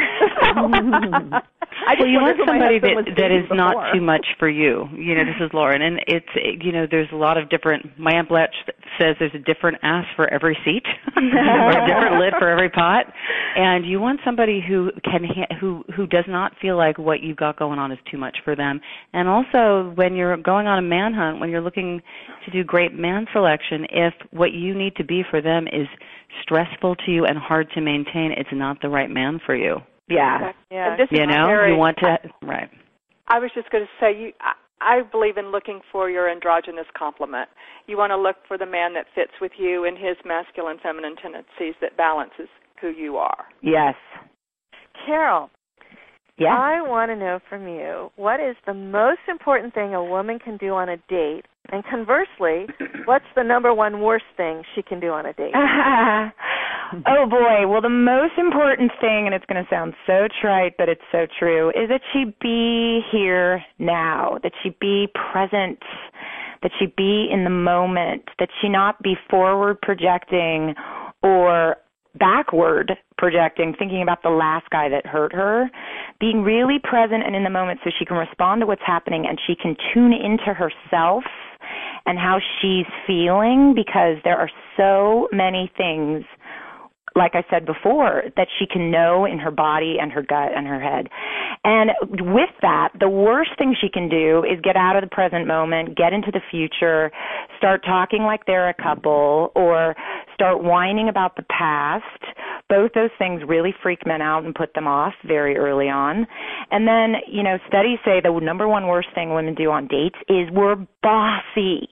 [SPEAKER 2] I
[SPEAKER 3] well, you want somebody that, that is
[SPEAKER 2] before.
[SPEAKER 3] not too much for you. You know, this is Lauren, and it's, you know, there's a lot of different, my Aunt Bletch says there's a different ass for every seat, or a different lid for every pot, and you want somebody who can, ha- who, who does not feel like what you've got going on is too much for them. And also, when you're going on a manhunt, when you're looking to do great man selection, if what you need to be for them is stressful to you and hard to maintain, it's not the right man for you.
[SPEAKER 6] Yeah.
[SPEAKER 1] Yeah.
[SPEAKER 4] And this
[SPEAKER 3] You
[SPEAKER 4] is
[SPEAKER 3] know,
[SPEAKER 4] very,
[SPEAKER 3] you want to, right.
[SPEAKER 4] I was just going to say, you, I, I believe in looking for your androgynous complement. You want to look for the man that fits with you and his masculine, feminine tendencies that balances who you are.
[SPEAKER 6] Yes.
[SPEAKER 1] Carol,
[SPEAKER 6] Yeah.
[SPEAKER 1] I want to know from you, what is the most important thing a woman can do on a date? And conversely, what's the number one worst thing she can do on a date?
[SPEAKER 6] Oh, boy. Well, the most important thing, and it's going to sound so trite, but it's so true, is that she be here now, that she be present, that she be in the moment, that she not be forward projecting or backward projecting, thinking about the last guy that hurt her, being really present and in the moment so she can respond to what's happening and she can tune into herself and how she's feeling, because there are so many things, like I said before, that she can know in her body and her gut and her head. And with that, the worst thing she can do is get out of the present moment, get into the future, start talking like they're a couple, or start whining about the past. Both those things really freak men out and put them off very early on. And then, you know, studies say the number one worst thing women do on dates is we're bossy.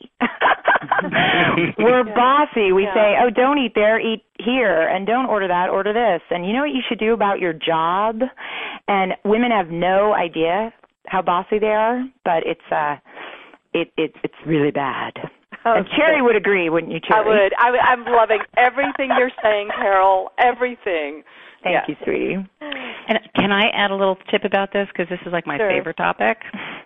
[SPEAKER 6] We're bossy. We yeah. say, oh, don't eat there, eat here, and don't order that, order this. And you know what you should do about your job? And women have no idea how bossy they are, but it's uh, it, it it's really bad. Oh, and Cherry would agree, wouldn't you, Cherry?
[SPEAKER 4] I would. I would. I'm loving everything you're saying, Carol. Everything.
[SPEAKER 6] Thank
[SPEAKER 4] yeah.
[SPEAKER 6] you, sweetie.
[SPEAKER 3] And can I add a little tip about this, because this is like my
[SPEAKER 1] sure.
[SPEAKER 3] favorite topic?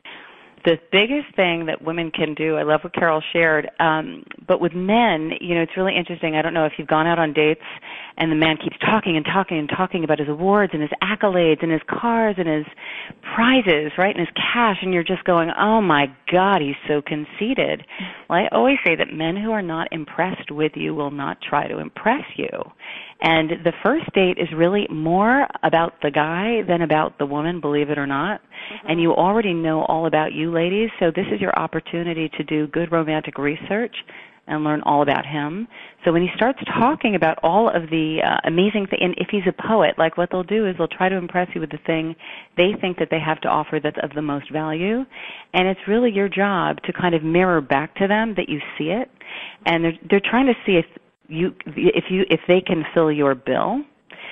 [SPEAKER 3] The biggest thing that women can do, I love what Carol shared, um, but with men, you know, it's really interesting. I don't know if you've gone out on dates and the man keeps talking and talking and talking about his awards and his accolades and his cars and his prizes, right, and his cash, and you're just going, oh, my God, he's so conceited. Well, I always say that men who are not impressed with you will not try to impress you. And the first date is really more about the guy than about the woman, believe it or not. Mm-hmm. And you already know all about you, ladies, so this is your opportunity to do good romantic research and learn all about him. So when he starts talking about all of the uh, amazing things, and if he's a poet, like what they'll do is they'll try to impress you with the thing they think that they have to offer that's of the most value. And it's really your job to kind of mirror back to them that you see it. And they're, they're trying to see if you if you if they can fill your bill.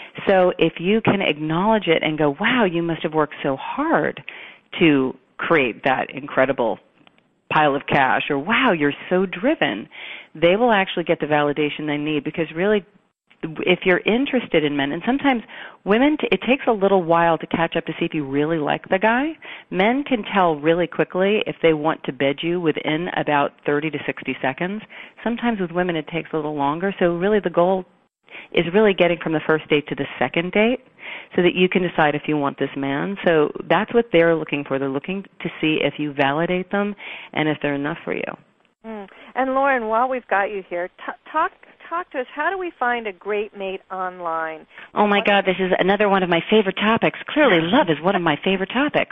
[SPEAKER 3] So if you can acknowledge it and go, wow, you must have worked so hard to create that incredible pile of cash, or wow, you're so driven, they will actually get the validation they need. Because really, if you're interested in men, and sometimes women, it takes a little while to catch up to see if you really like the guy. Men can tell really quickly if they want to bed you within about thirty to sixty seconds. Sometimes with women it takes a little longer. So really the goal is really getting from the first date to the second date so that you can decide if you want this man. So that's what they're looking for. They're looking to see if you validate them and if they're enough for you.
[SPEAKER 1] Mm. And Lauren, while we've got you here, t- talk talk to us. How do we find a great mate online?
[SPEAKER 3] Oh, my God, this is another one of my favorite topics. Clearly, love is one of my favorite topics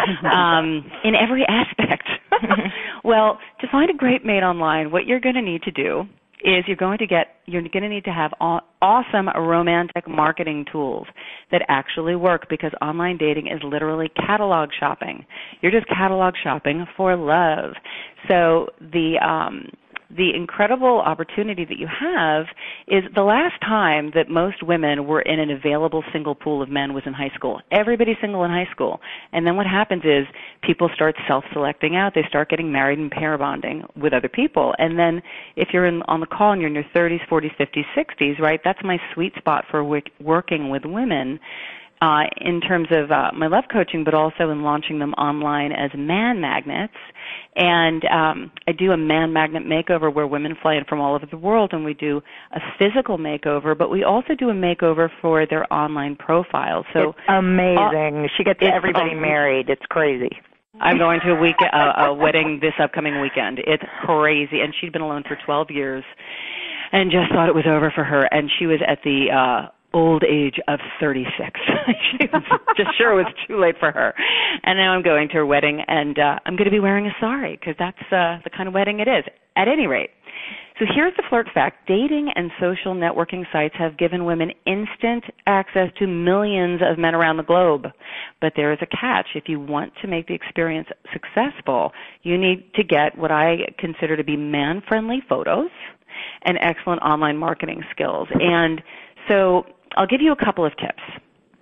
[SPEAKER 3] um, in every aspect. Well, to find a great mate online, what you're going to need to do is you're going to get you're going to need to have aw- awesome romantic marketing tools that actually work, because online dating is literally catalog shopping. You're just catalog shopping for love. So the um, the incredible opportunity that you have is the last time that most women were in an available single pool of men was in high school. Everybody's single in high school. And then what happens is people start self-selecting out. They start getting married and pair bonding with other people. And then if you're in, on the call and you're in your thirties, forties, fifties, sixties, right, that's my sweet spot for w- working with women. Uh, in terms of uh, my love coaching, but also in launching them online as man magnets. And um, I do a man magnet makeover where women fly in from all over the world, and we do a physical makeover, but we also do a makeover for their online profile. So
[SPEAKER 6] it's amazing. Uh, she gets everybody um, married. It's crazy.
[SPEAKER 3] I'm going to a week uh, a wedding this upcoming weekend. It's crazy, and she'd been alone for twelve years, and just thought it was over for her. And she was at the uh, old age of thirty-six. She was just sure it was too late for her. And now I'm going to her wedding, and uh, I'm going to be wearing a sari because that's uh, the kind of wedding it is. At any rate, so here's the flirt fact. Dating and social networking sites have given women instant access to millions of men around the globe. But there is a catch. If you want to make the experience successful, you need to get what I consider to be man-friendly photos and excellent online marketing skills. And so I'll give you a couple of tips.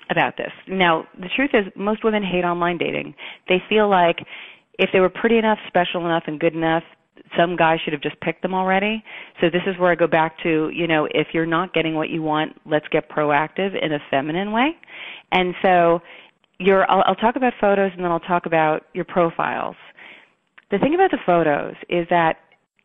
[SPEAKER 3] about this. Now, the truth is most women hate online dating. They feel like if they were pretty enough, special enough, and good enough, some guy should have just picked them already. So this is where I go back to, you know, if you're not getting what you want, let's get proactive in a feminine way. And so you're, I'll, I'll talk about photos, and then I'll talk about your profiles. The thing about the photos is that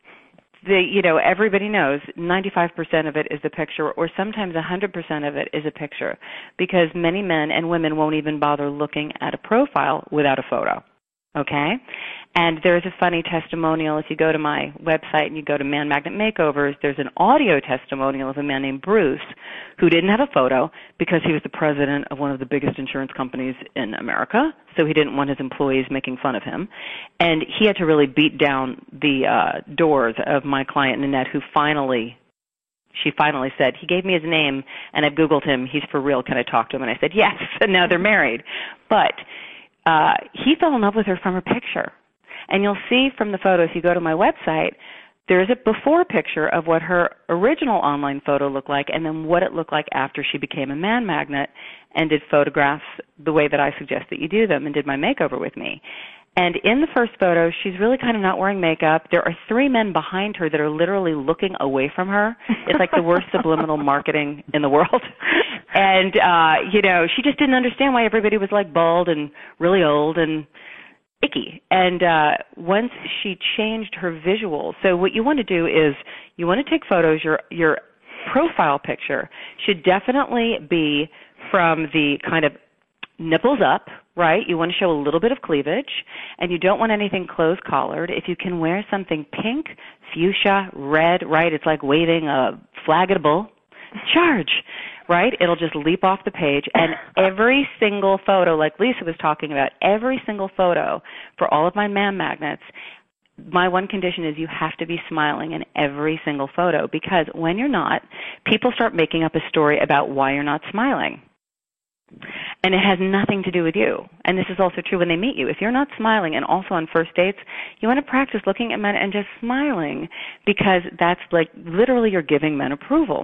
[SPEAKER 3] the, you know, everybody knows ninety-five percent of it is the picture, or sometimes one hundred percent of it is a picture, because many men and women won't even bother looking at a profile without a photo. Okay? And there's a funny testimonial. If you go to my website and you go to Man Magnet Makeovers, there's an audio testimonial of a man named Bruce who didn't have a photo because he was the president of one of the biggest insurance companies in America, so he didn't want his employees making fun of him. And he had to really beat down the uh, doors of my client, Nanette, who finally, she finally said, he gave me his name, and I've Googled him. He's for real. Can I talk to him? And I said, yes, and now they're married. But Uh, he fell in love with her from her picture. And you'll see from the photo, if you go to my website, there's a before picture of what her original online photo looked like and then what it looked like after she became a man magnet and did photographs the way that I suggest that you do them and did my makeover with me. And in the first photo, she's really kind of not wearing makeup. There are three men behind her that are literally looking away from her. It's like the worst subliminal marketing in the world. And, uh, you know, she just didn't understand why everybody was like bald and really old and icky. And uh, once she changed her visuals, so what you want to do is you want to take photos. Your your profile picture should definitely be from the kind of nipples up, right? You want to show a little bit of cleavage, and you don't want anything close-collared. If you can wear something pink, fuchsia, red, right, it's like waving a flag at a bull. Charge, right? It'll just leap off the page, and every single photo, like Lisa was talking about, every single photo for all of my man magnets, my one condition is you have to be smiling in every single photo, because when you're not, people start making up a story about why you're not smiling. And it has nothing to do with you. And this is also true when they meet you. If you're not smiling, and also on first dates, you want to practice looking at men and just smiling, because that's like literally you're giving men approval.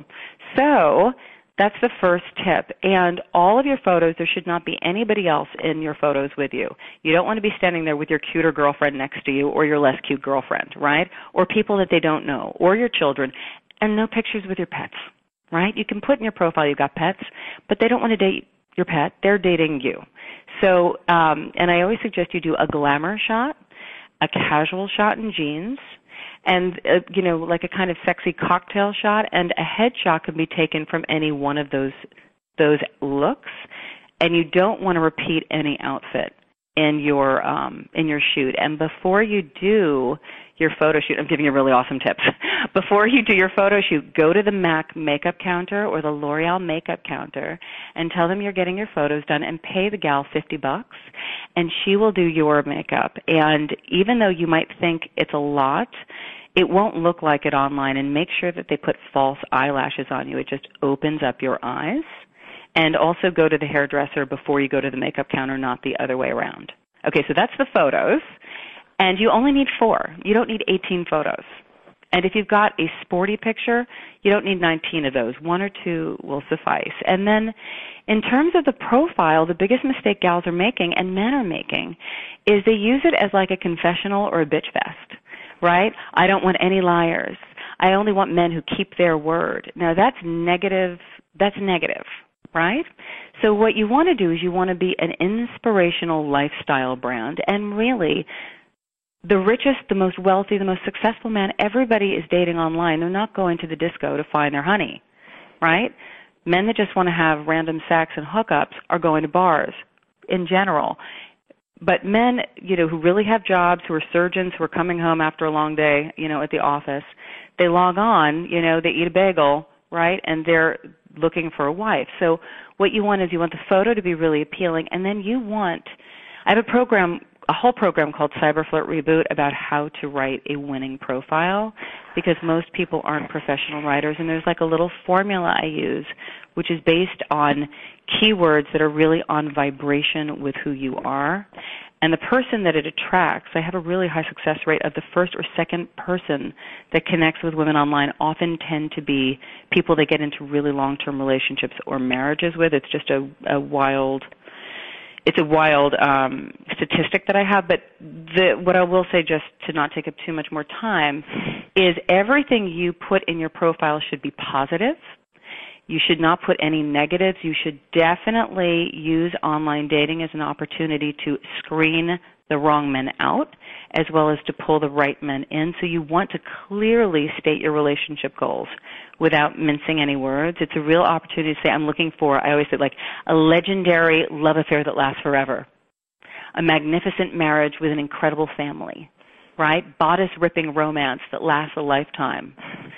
[SPEAKER 3] So that's the first tip. And all of your photos, there should not be anybody else in your photos with you. You don't want to be standing there with your cuter girlfriend next to you, or your less cute girlfriend, right? Or people that they don't know, or your children. And no pictures with your pets, right? You can put in your profile you've got pets, but they don't want to date your pet. They're dating you. So, um, and I always suggest you do a glamour shot, a casual shot in jeans, and, uh, you know, like a kind of sexy cocktail shot, and a headshot can be taken from any one of those those looks. And you don't want to repeat any outfit in your um, in your shoot. And before you do your photo shoot, I'm giving you really awesome tips. Before you do your photo shoot, go to the MAC makeup counter or the L'Oreal makeup counter and tell them you're getting your photos done, and pay the gal fifty bucks, and she will do your makeup. And even though you might think it's a lot, it won't look like it online. And make sure that they put false eyelashes on you. It just opens up your eyes. And also go to the hairdresser before you go to the makeup counter, not the other way around. Okay, so that's the photos. And you only need four. You don't need eighteen photos. And if you've got a sporty picture, you don't need nineteen of those. One or two will suffice. And then in terms of the profile, the biggest mistake gals are making, and men are making, is they use it as like a confessional or a bitch fest, right? I don't want any liars. I only want men who keep their word. Now, that's negative. That's negative, right? So what you want to do is you want to be an inspirational lifestyle brand, and really the richest, the most wealthy, the most successful man everybody is dating online. They're not going to the disco to find their honey, right? Men that just want to have random sex and hookups are going to bars in general. But men, you know, who really have jobs, who are surgeons, who are coming home after a long day, you know, at the office, they log on, you know, they eat a bagel, right, and they're looking for a wife. So what you want is you want the photo to be really appealing, and then you want, I have a program, a whole program called Cyber Flirt Reboot about how to write a winning profile, because most people aren't professional writers, and there's like a little formula I use which is based on keywords that are really on vibration with who you are. And the person that it attracts, they have a really high success rate of the first or second person that connects with women online often tend to be people they get into really long-term relationships or marriages with. It's just a, a wild, it's a wild um, statistic that I have. But the, what I will say, just to not take up too much more time, is everything you put in your profile should be positive. You should not put any negatives. You should definitely use online dating as an opportunity to screen the wrong men out as well as to pull the right men in. So you want to clearly state your relationship goals without mincing any words. It's a real opportunity to say, I'm looking for, I always say, like a legendary love affair that lasts forever, a magnificent marriage with an incredible family, right? Bodice-ripping romance that lasts a lifetime.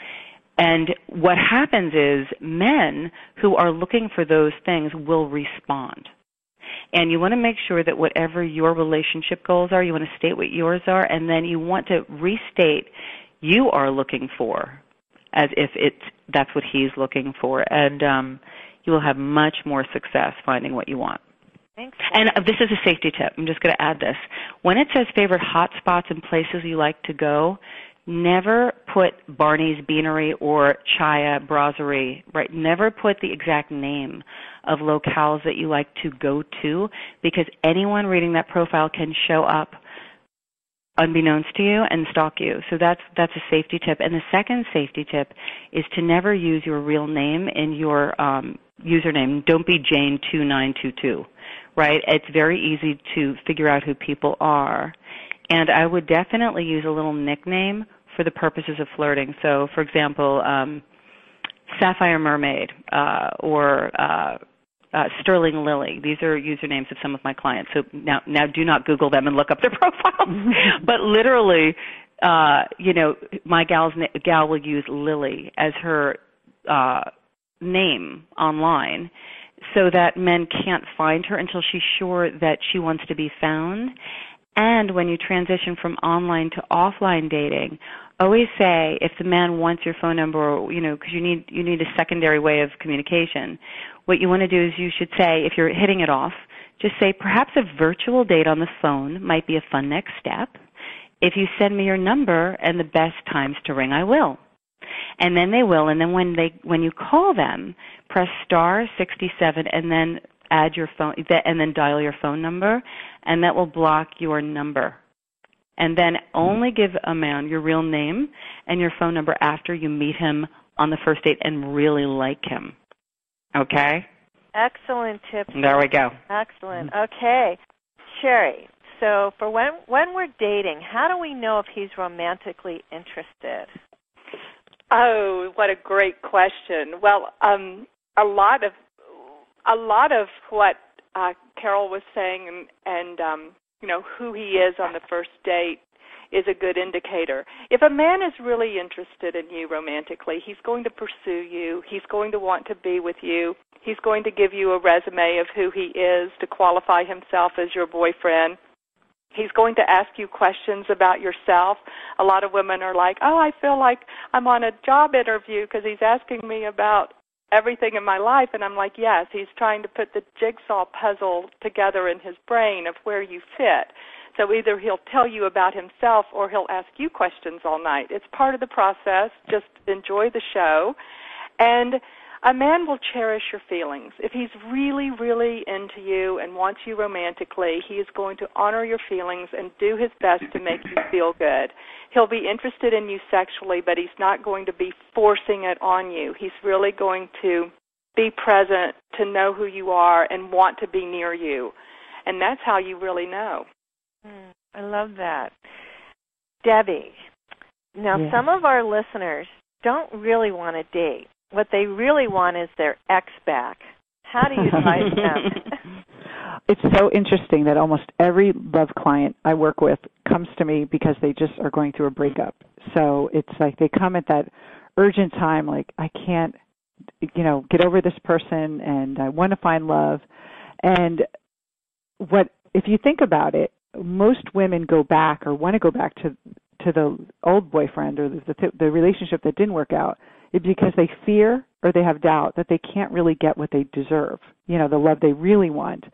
[SPEAKER 3] And what happens is men who are looking for those things will respond. And you want to make sure that whatever your relationship goals are, you want to state what yours are, and then you want to restate you are looking for as if it's that's what he's looking for. And um, you will have much more success finding what you want.
[SPEAKER 1] Thanks.
[SPEAKER 3] And this is a safety tip. I'm just going to add this. When it says favorite hot spots and places you like to go, never put Barney's Beanery or Chaya Brasserie, right? Never put the exact name of locales that you like to go to, because anyone reading that profile can show up unbeknownst to you and stalk you. So that's that's a safety tip. And the second safety tip is to never use your real name in your um, username. Don't be Jane two nine two two, right? It's very easy to figure out who people are. And I would definitely use a little nickname for the purposes of flirting. So, for example, um, Sapphire Mermaid uh, or uh, uh, Sterling Lily. These are usernames of some of my clients. So now, now do not Google them and look up their profiles. But literally, uh, you know, my gal's gal will use Lily as her uh, name online, so that men can't find her until she's sure that she wants to be found. And when you transition from online to offline dating, always say, if the man wants your phone number, or, you know, because you need you need a secondary way of communication, what you want to do is you should say, if you're hitting it off, just say, perhaps a virtual date on the phone might be a fun next step. If you send me your number and the best times to ring, I will. And then they will. And then when they when you call them, press star sixty-seven and then add your phone, and then dial your phone number, and that will block your number. And then only give a man your real name and your phone number after you meet him on the first date and really like him. Okay?
[SPEAKER 1] Excellent tips.
[SPEAKER 3] There we go.
[SPEAKER 1] Excellent. Okay. Sherry, so for when when we're dating, how do we know if he's romantically interested?
[SPEAKER 4] Oh, what a great question. Well, um, a lot of a lot of what uh, Carol was saying, and, and um, you know, who he is on the first date is a good indicator. If a man is really interested in you romantically, he's going to pursue you. He's going to want to be with you. He's going to give you a resume of who he is to qualify himself as your boyfriend. He's going to ask you questions about yourself. A lot of women are like, oh, I feel like I'm on a job interview because he's asking me about everything in my life. And I'm like, yes, he's trying to put the jigsaw puzzle together in his brain of where you fit. So either he'll tell you about himself or he'll ask you questions all night. It's part of the process. Just enjoy the show. And a man will cherish your feelings. If he's really, really into you and wants you romantically, he is going to honor your feelings and do his best to make you feel good. He'll be interested in you sexually, but he's not going to be forcing it on you. He's really going to be present, to know who you are, and want to be near you. And that's how you really know.
[SPEAKER 1] Mm, I love that. Debbie, now
[SPEAKER 5] yeah.
[SPEAKER 1] some of our listeners don't really want to date. What they really want is their ex back. How do you advise them?
[SPEAKER 5] It's so interesting that almost every love client I work with comes to me because they just are going through a breakup. So it's like they come at that urgent time, like, I can't, you know, get over this person and I want to find love. And what, if you think about it, most women go back or want to go back to to the old boyfriend or the, the, the relationship that didn't work out. It's because they fear or they have doubt that they can't really get what they deserve, you know, the love they really want.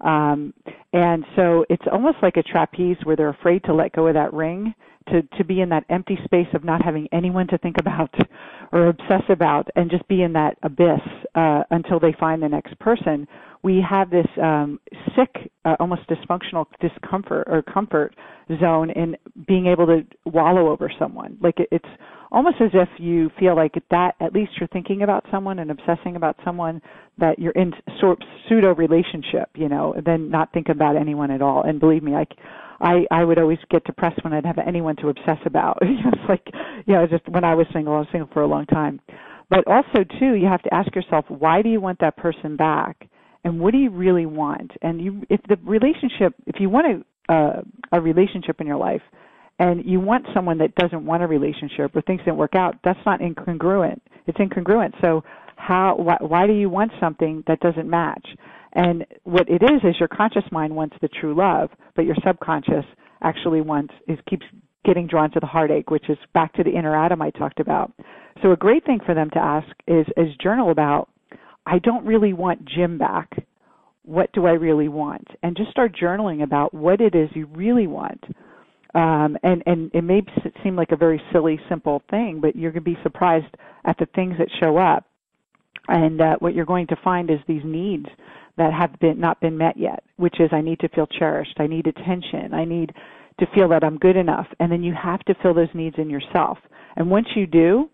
[SPEAKER 5] Um, and so it's almost like a trapeze where they're afraid to let go of that ring, to, to be in that empty space of not having anyone to think about or obsess about, and just be in that abyss uh, until they find the next person. We have this um, sick, uh, almost dysfunctional discomfort or comfort zone in being able to wallow over someone. Like it, it's almost as if you feel like that at least you're thinking about someone and obsessing about someone, that you're in sort of pseudo relationship, you know, and then not think about anyone at all. And believe me, I, I, I would always get depressed when I'd have anyone to obsess about. It's like, you know, just when I was single, I was single for a long time. But also, too, you have to ask yourself, why do you want that person back? And what do you really want? And you, if the relationship, if you want a, uh, a relationship in your life, and you want someone that doesn't want a relationship or things didn't work out, that's not incongruent. It's incongruent. So how? Why, why do you want something that doesn't match? And what it is is your conscious mind wants the true love, but your subconscious actually wants is keeps getting drawn to the heartache, which is back to the inner Adam I talked about. So a great thing for them to ask is is journal about, I don't really want Jim back. What do I really want? And just start journaling about what it is you really want. Um, and, and it may seem like a very silly, simple thing, but you're going to be surprised at the things that show up. And uh, what you're going to find is these needs that have been not been met yet, which is I need to feel cherished, I need attention, I need to feel that I'm good enough. And then you have to fill those needs in yourself. And once you do,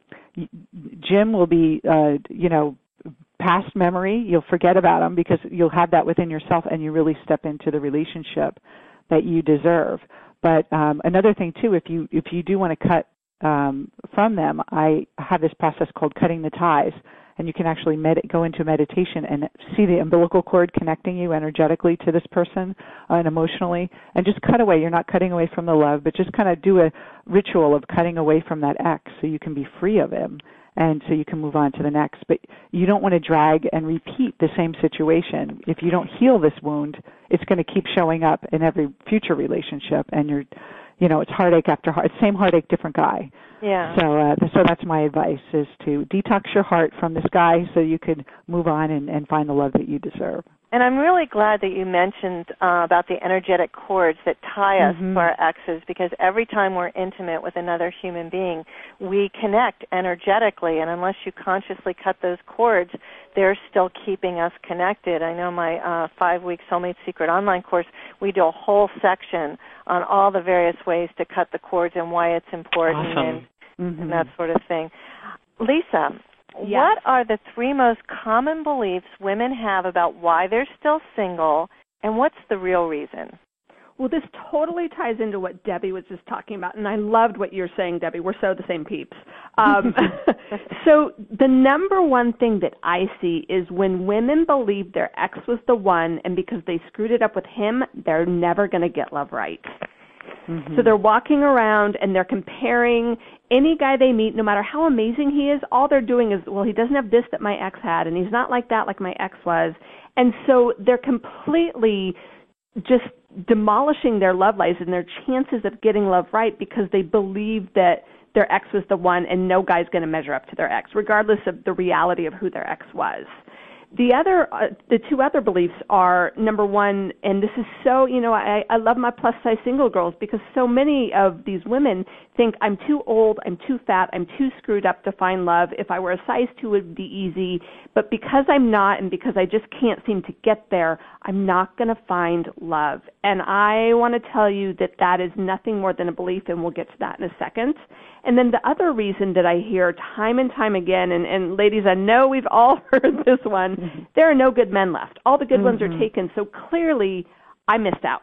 [SPEAKER 5] Jim will be, uh, you know, past memory. You'll forget about him because you'll have that within yourself, and you really step into the relationship that you deserve. But um, another thing too, if you if you do want to cut um, from them, I have this process called cutting the ties, and you can actually med- go into meditation and see the umbilical cord connecting you energetically to this person uh, and emotionally, and just cut away. You're not cutting away from the love, but just kind of do a ritual of cutting away from that ex so you can be free of him. And so you can move on to the next. But you don't want to drag and repeat the same situation. If you don't heal this wound, it's going to keep showing up in every future relationship. And you're, you know, it's heartache after heart, same heartache, different guy.
[SPEAKER 1] Yeah.
[SPEAKER 5] So, uh, so that's my advice: is to detox your heart from this guy so you could move on and, and find the love that you deserve.
[SPEAKER 1] And I'm really glad that you mentioned uh, about the energetic cords that tie us
[SPEAKER 5] mm-hmm.
[SPEAKER 1] to our exes, because every time we're intimate with another human being, we connect energetically, and unless you consciously cut those cords, they're still keeping us connected. I know my uh, five-week Soulmate Secret online course, we do a whole section on all the various ways to cut the cords and why it's important
[SPEAKER 3] awesome.
[SPEAKER 1] and,
[SPEAKER 5] mm-hmm.
[SPEAKER 1] and that sort of thing. Lisa,
[SPEAKER 2] Yes.
[SPEAKER 1] what are the three most common beliefs women have about why they're still single, and what's the real reason?
[SPEAKER 2] Well, this totally ties into what Debbie was just talking about, and I loved what you're saying, Debbie. We're so the same peeps. Um, so the number one thing that I see is when women believe their ex was the one, and because they screwed it up with him, they're never going to get love right. Mm-hmm. So they're walking around and they're comparing any guy they meet, no matter how amazing he is, all they're doing is, well, he doesn't have this that my ex had, and he's not like that like my ex was. And so they're completely just demolishing their love lives and their chances of getting love right because they believe that their ex was the one and no guy's going to measure up to their ex, regardless of the reality of who their ex was. The other, uh, the two other beliefs are, number one, and this is so, you know, I, I love my plus-size single girls because so many of these women think I'm too old, I'm too fat, I'm too screwed up to find love. If I were a size two, it would be easy. But because I'm not and because I just can't seem to get there, I'm not going to find love. And I want to tell you that that is nothing more than a belief, and we'll get to that in a second. And then the other reason that I hear time and time again, and, and ladies, I know we've all heard this one, mm-hmm. there are no good men left. All the good mm-hmm. ones are taken, so clearly I missed out.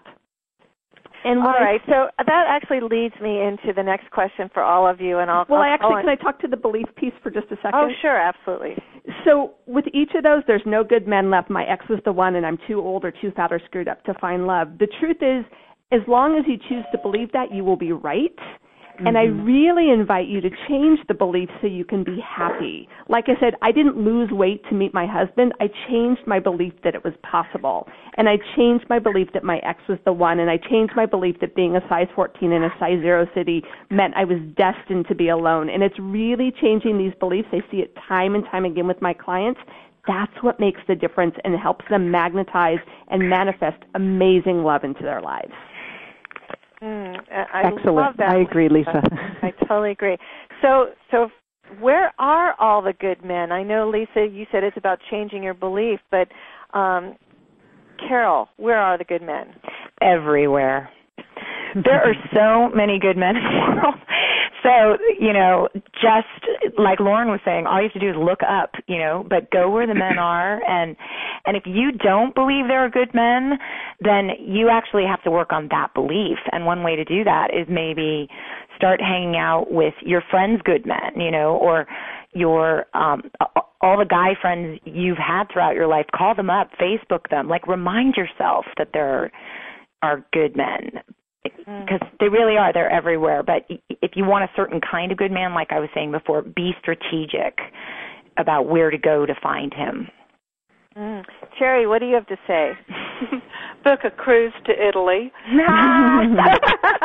[SPEAKER 1] And all right, so that actually leads me into the next question for all of you. And I'll
[SPEAKER 2] Well,
[SPEAKER 1] I'll,
[SPEAKER 2] I actually,
[SPEAKER 1] I'll,
[SPEAKER 2] can I talk to the belief piece for just a second?
[SPEAKER 1] Oh, sure, absolutely.
[SPEAKER 2] So with each of those, there's no good men left. My ex was the one, and I'm too old or too fat or screwed up to find love. The truth is, as long as you choose to believe that, you will be right. Mm-hmm. And I really invite you to change the belief so you can be happy. Like I said, I didn't lose weight to meet my husband. I changed my belief that it was possible. And I changed my belief that my ex was the one. And I changed my belief that being a size fourteen in a size zero city meant I was destined to be alone. And it's really changing these beliefs. I see it time and time again with my clients. that's what makes the difference and helps them magnetize and manifest amazing love into their lives.
[SPEAKER 1] Mm, I
[SPEAKER 5] Excellent.
[SPEAKER 1] love that.
[SPEAKER 5] I agree, Lisa.
[SPEAKER 1] I totally agree. So, so where are all the good men? I know, Lisa, you said it's about changing your belief, but um, Carol, where are the good men?
[SPEAKER 6] Everywhere. There are so many good men in the world. So, you know, just like Lauren was saying, all you have to do is look up, you know, but go where the men are. And and if you don't believe there are good men, then you actually have to work on that belief. And one way to do that is maybe start hanging out with your friends' good men, you know, or your um all the guy friends you've had throughout your life. Call them up, Facebook them. Like, remind yourself that there are good men. Because they really are. They're everywhere. But if you want a certain kind of good man, like I was saying before, be strategic about where to go to find him.
[SPEAKER 1] Mm. Cherry, what do you have to say?
[SPEAKER 4] Book a cruise to Italy.
[SPEAKER 1] That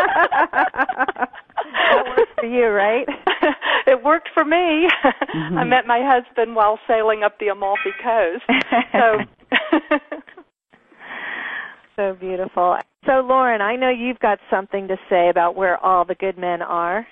[SPEAKER 1] works for you, right?
[SPEAKER 4] It worked for me. Mm-hmm. I met my husband while sailing up the Amalfi Coast. So,
[SPEAKER 1] so beautiful. So, Lauren, I know you've got something to say about where all the good men are.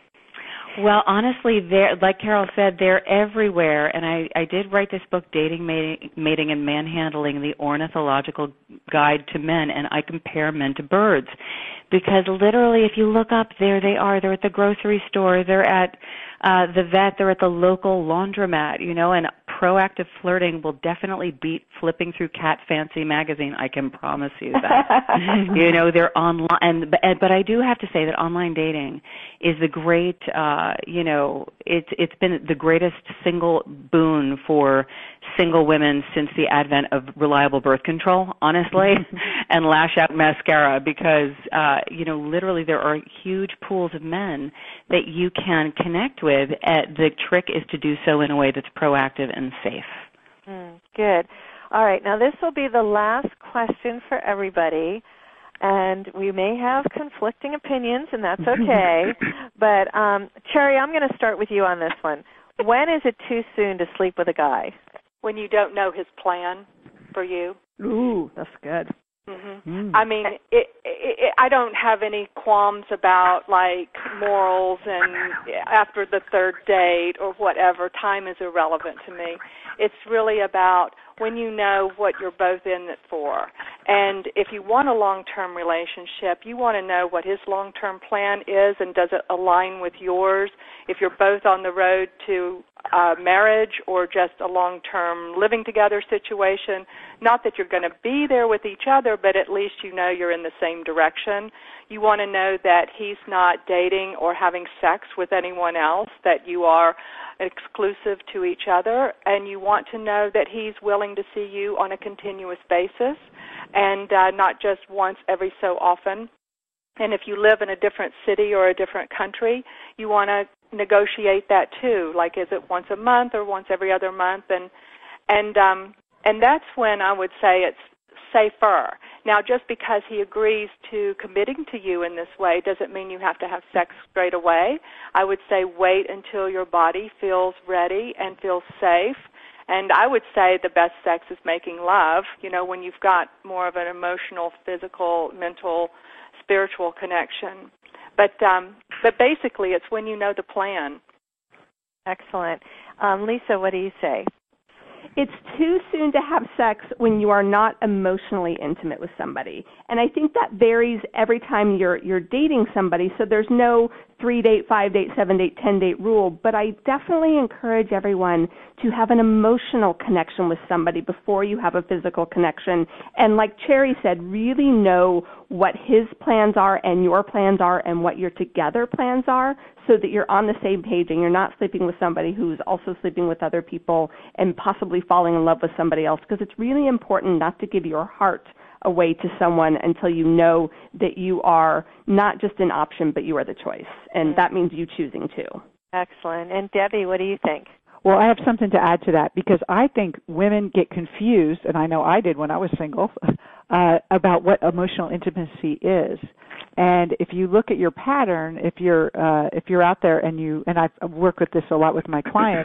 [SPEAKER 3] Well, honestly, they're, like Carol said, they're everywhere. And I, I did write this book, Dating, Mating, Mating, and Manhandling, the Ornithological Guide to Men, and I compare men to birds. Because literally, if you look up, there they are. They're at the grocery store. They're at uh, the vet. They're at the local laundromat, you know, and proactive flirting will definitely beat flipping through Cat Fancy magazine. I can promise you that. You know, they're online. And, but, but I do have to say that online dating is the great, uh, you know, it's it's been the greatest single boon for single women since the advent of reliable birth control, honestly, and lash out mascara, because, uh, you know, literally there are huge pools of men that you can connect with. Uh, the trick is to do so in a way that's proactive and safe.
[SPEAKER 1] Mm, good. All right. Now, this will be the last question for everybody, and we may have conflicting opinions, and that's okay. But, um, Cherry, I'm going to start with you on this one. When is it too soon to sleep with a guy?
[SPEAKER 4] When you don't know his plan for you.
[SPEAKER 2] Ooh, that's good.
[SPEAKER 4] Mm-hmm. Mm. I mean, it, it, it, I don't have any qualms about, like, morals and after the third date or whatever. Time is irrelevant to me. It's really about when you know what you're both in it for. And if you want a long-term relationship, you want to know what his long-term plan is and does it align with yours. If you're both on the road to uh, marriage or just a long-term living together situation, not that you're going to be there with each other, but at least you know you're in the same direction. You want to know that he's not dating or having sex with anyone else, that you are exclusive to each other, and you want to know that he's willing to see you on a continuous basis and uh, not just once every so often. And if you live in a different city or a different country, you want to negotiate that too. Like, is it once a month or once every other month? And and um, and that's when I would say it's safer. Now, just because he agrees to committing to you in this way doesn't mean you have to have sex straight away. I would say wait until your body feels ready and feels safe. And I would say the best sex is making love, you know, when you've got more of an emotional, physical, mental, spiritual connection. But um, but basically it's when you know the plan.
[SPEAKER 1] Excellent. Um, Lisa, what do you say?
[SPEAKER 2] It's too soon to have sex when you are not emotionally intimate with somebody. And I think that varies every time you're you're dating somebody, so there's no three-date, five-date, seven-date, ten-date rule. But I definitely encourage everyone to have an emotional connection with somebody before you have a physical connection. And like Cherry said, really know what his plans are and your plans are and what your together plans are, so that you're on the same page and you're not sleeping with somebody who's also sleeping with other people and possibly falling in love with somebody else, because it's really important not to give your heart away to someone until you know that you are not just an option, but you are the choice. And that means you choosing to.
[SPEAKER 1] Excellent. And Debbie, what do you think?
[SPEAKER 5] Well, I have something to add to that, because I think women get confused, and I know I did when I was single, uh, about what emotional intimacy is. And if you look at your pattern, if you're uh, if you're out there and you and I work with this a lot with my clients,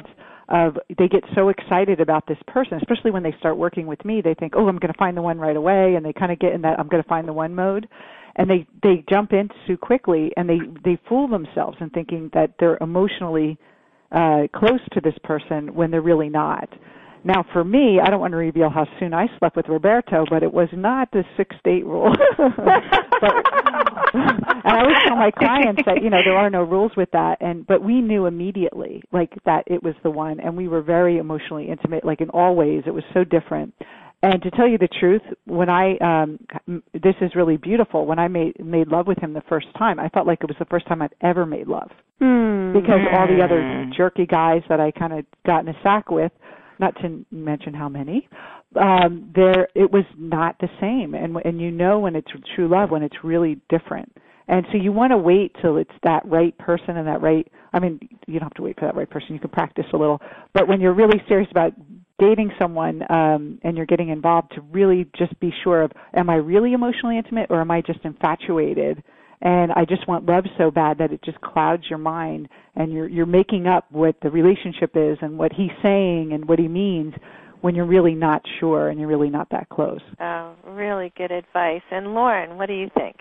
[SPEAKER 5] of they get so excited about this person, especially when they start working with me. They think, oh, I'm going to find the one right away, and they kind of get in that I'm going to find the one mode. And they, they jump in too quickly, and they, they fool themselves in thinking that they're emotionally uh, close to this person when they're really not. Now, for me, I don't want to reveal how soon I slept with Roberto, but it was not the six-date rule. but, and I always tell my clients that, you know, there are no rules with that. And but we knew immediately, like, that it was the one, and we were very emotionally intimate, like in all ways. It was so different. And to tell you the truth, when I, um, this is really beautiful, when I made made love with him the first time, I felt like it was the first time I'd ever made love.
[SPEAKER 2] Mm.
[SPEAKER 5] Because all the other jerky guys that I kind of got in a sack with, not to mention how many, um, there it was not the same. And and you know when it's true love, when it's really different. And so you want to wait till it's that right person and that right, I mean, you don't have to wait for that right person. You can practice a little. But when you're really serious about dating someone um, and you're getting involved, to really just be sure of, am I really emotionally intimate or am I just infatuated? And I just want love so bad that it just clouds your mind, and you're you're making up what the relationship is and what he's saying and what he means when you're really not sure and you're really not that close.
[SPEAKER 1] Oh, really good advice. And Lauren, what do you think?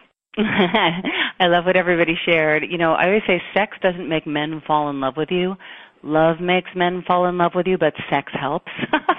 [SPEAKER 3] I love what everybody shared. You know, I always say sex doesn't make men fall in love with you. Love makes men fall in love with you, but sex helps.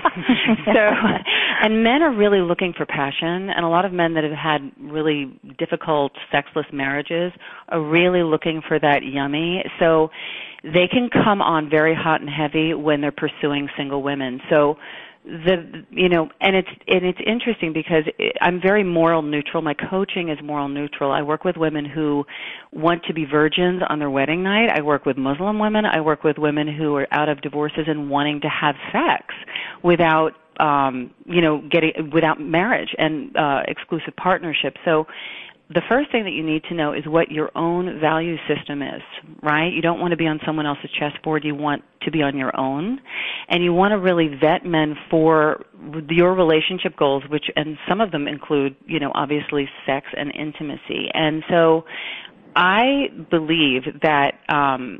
[SPEAKER 3] so, and men are really looking for passion, and a lot of men that have had really difficult sexless marriages are really looking for that yummy. So they can come on very hot and heavy when they're pursuing single women. So the you know and it's and it's interesting because I'm very moral neutral. My coaching is moral neutral. I work with women who want to be virgins on their wedding night. I work with Muslim women. I work with women who are out of divorces and wanting to have sex without um you know getting without marriage and uh exclusive partnership. So the first thing that you need to know is what your own value system is, right? You don't want to be on someone else's chessboard. You want to be on your own. And you want to really vet men for your relationship goals, which, and some of them include, you know, obviously sex and intimacy. And so I believe that um,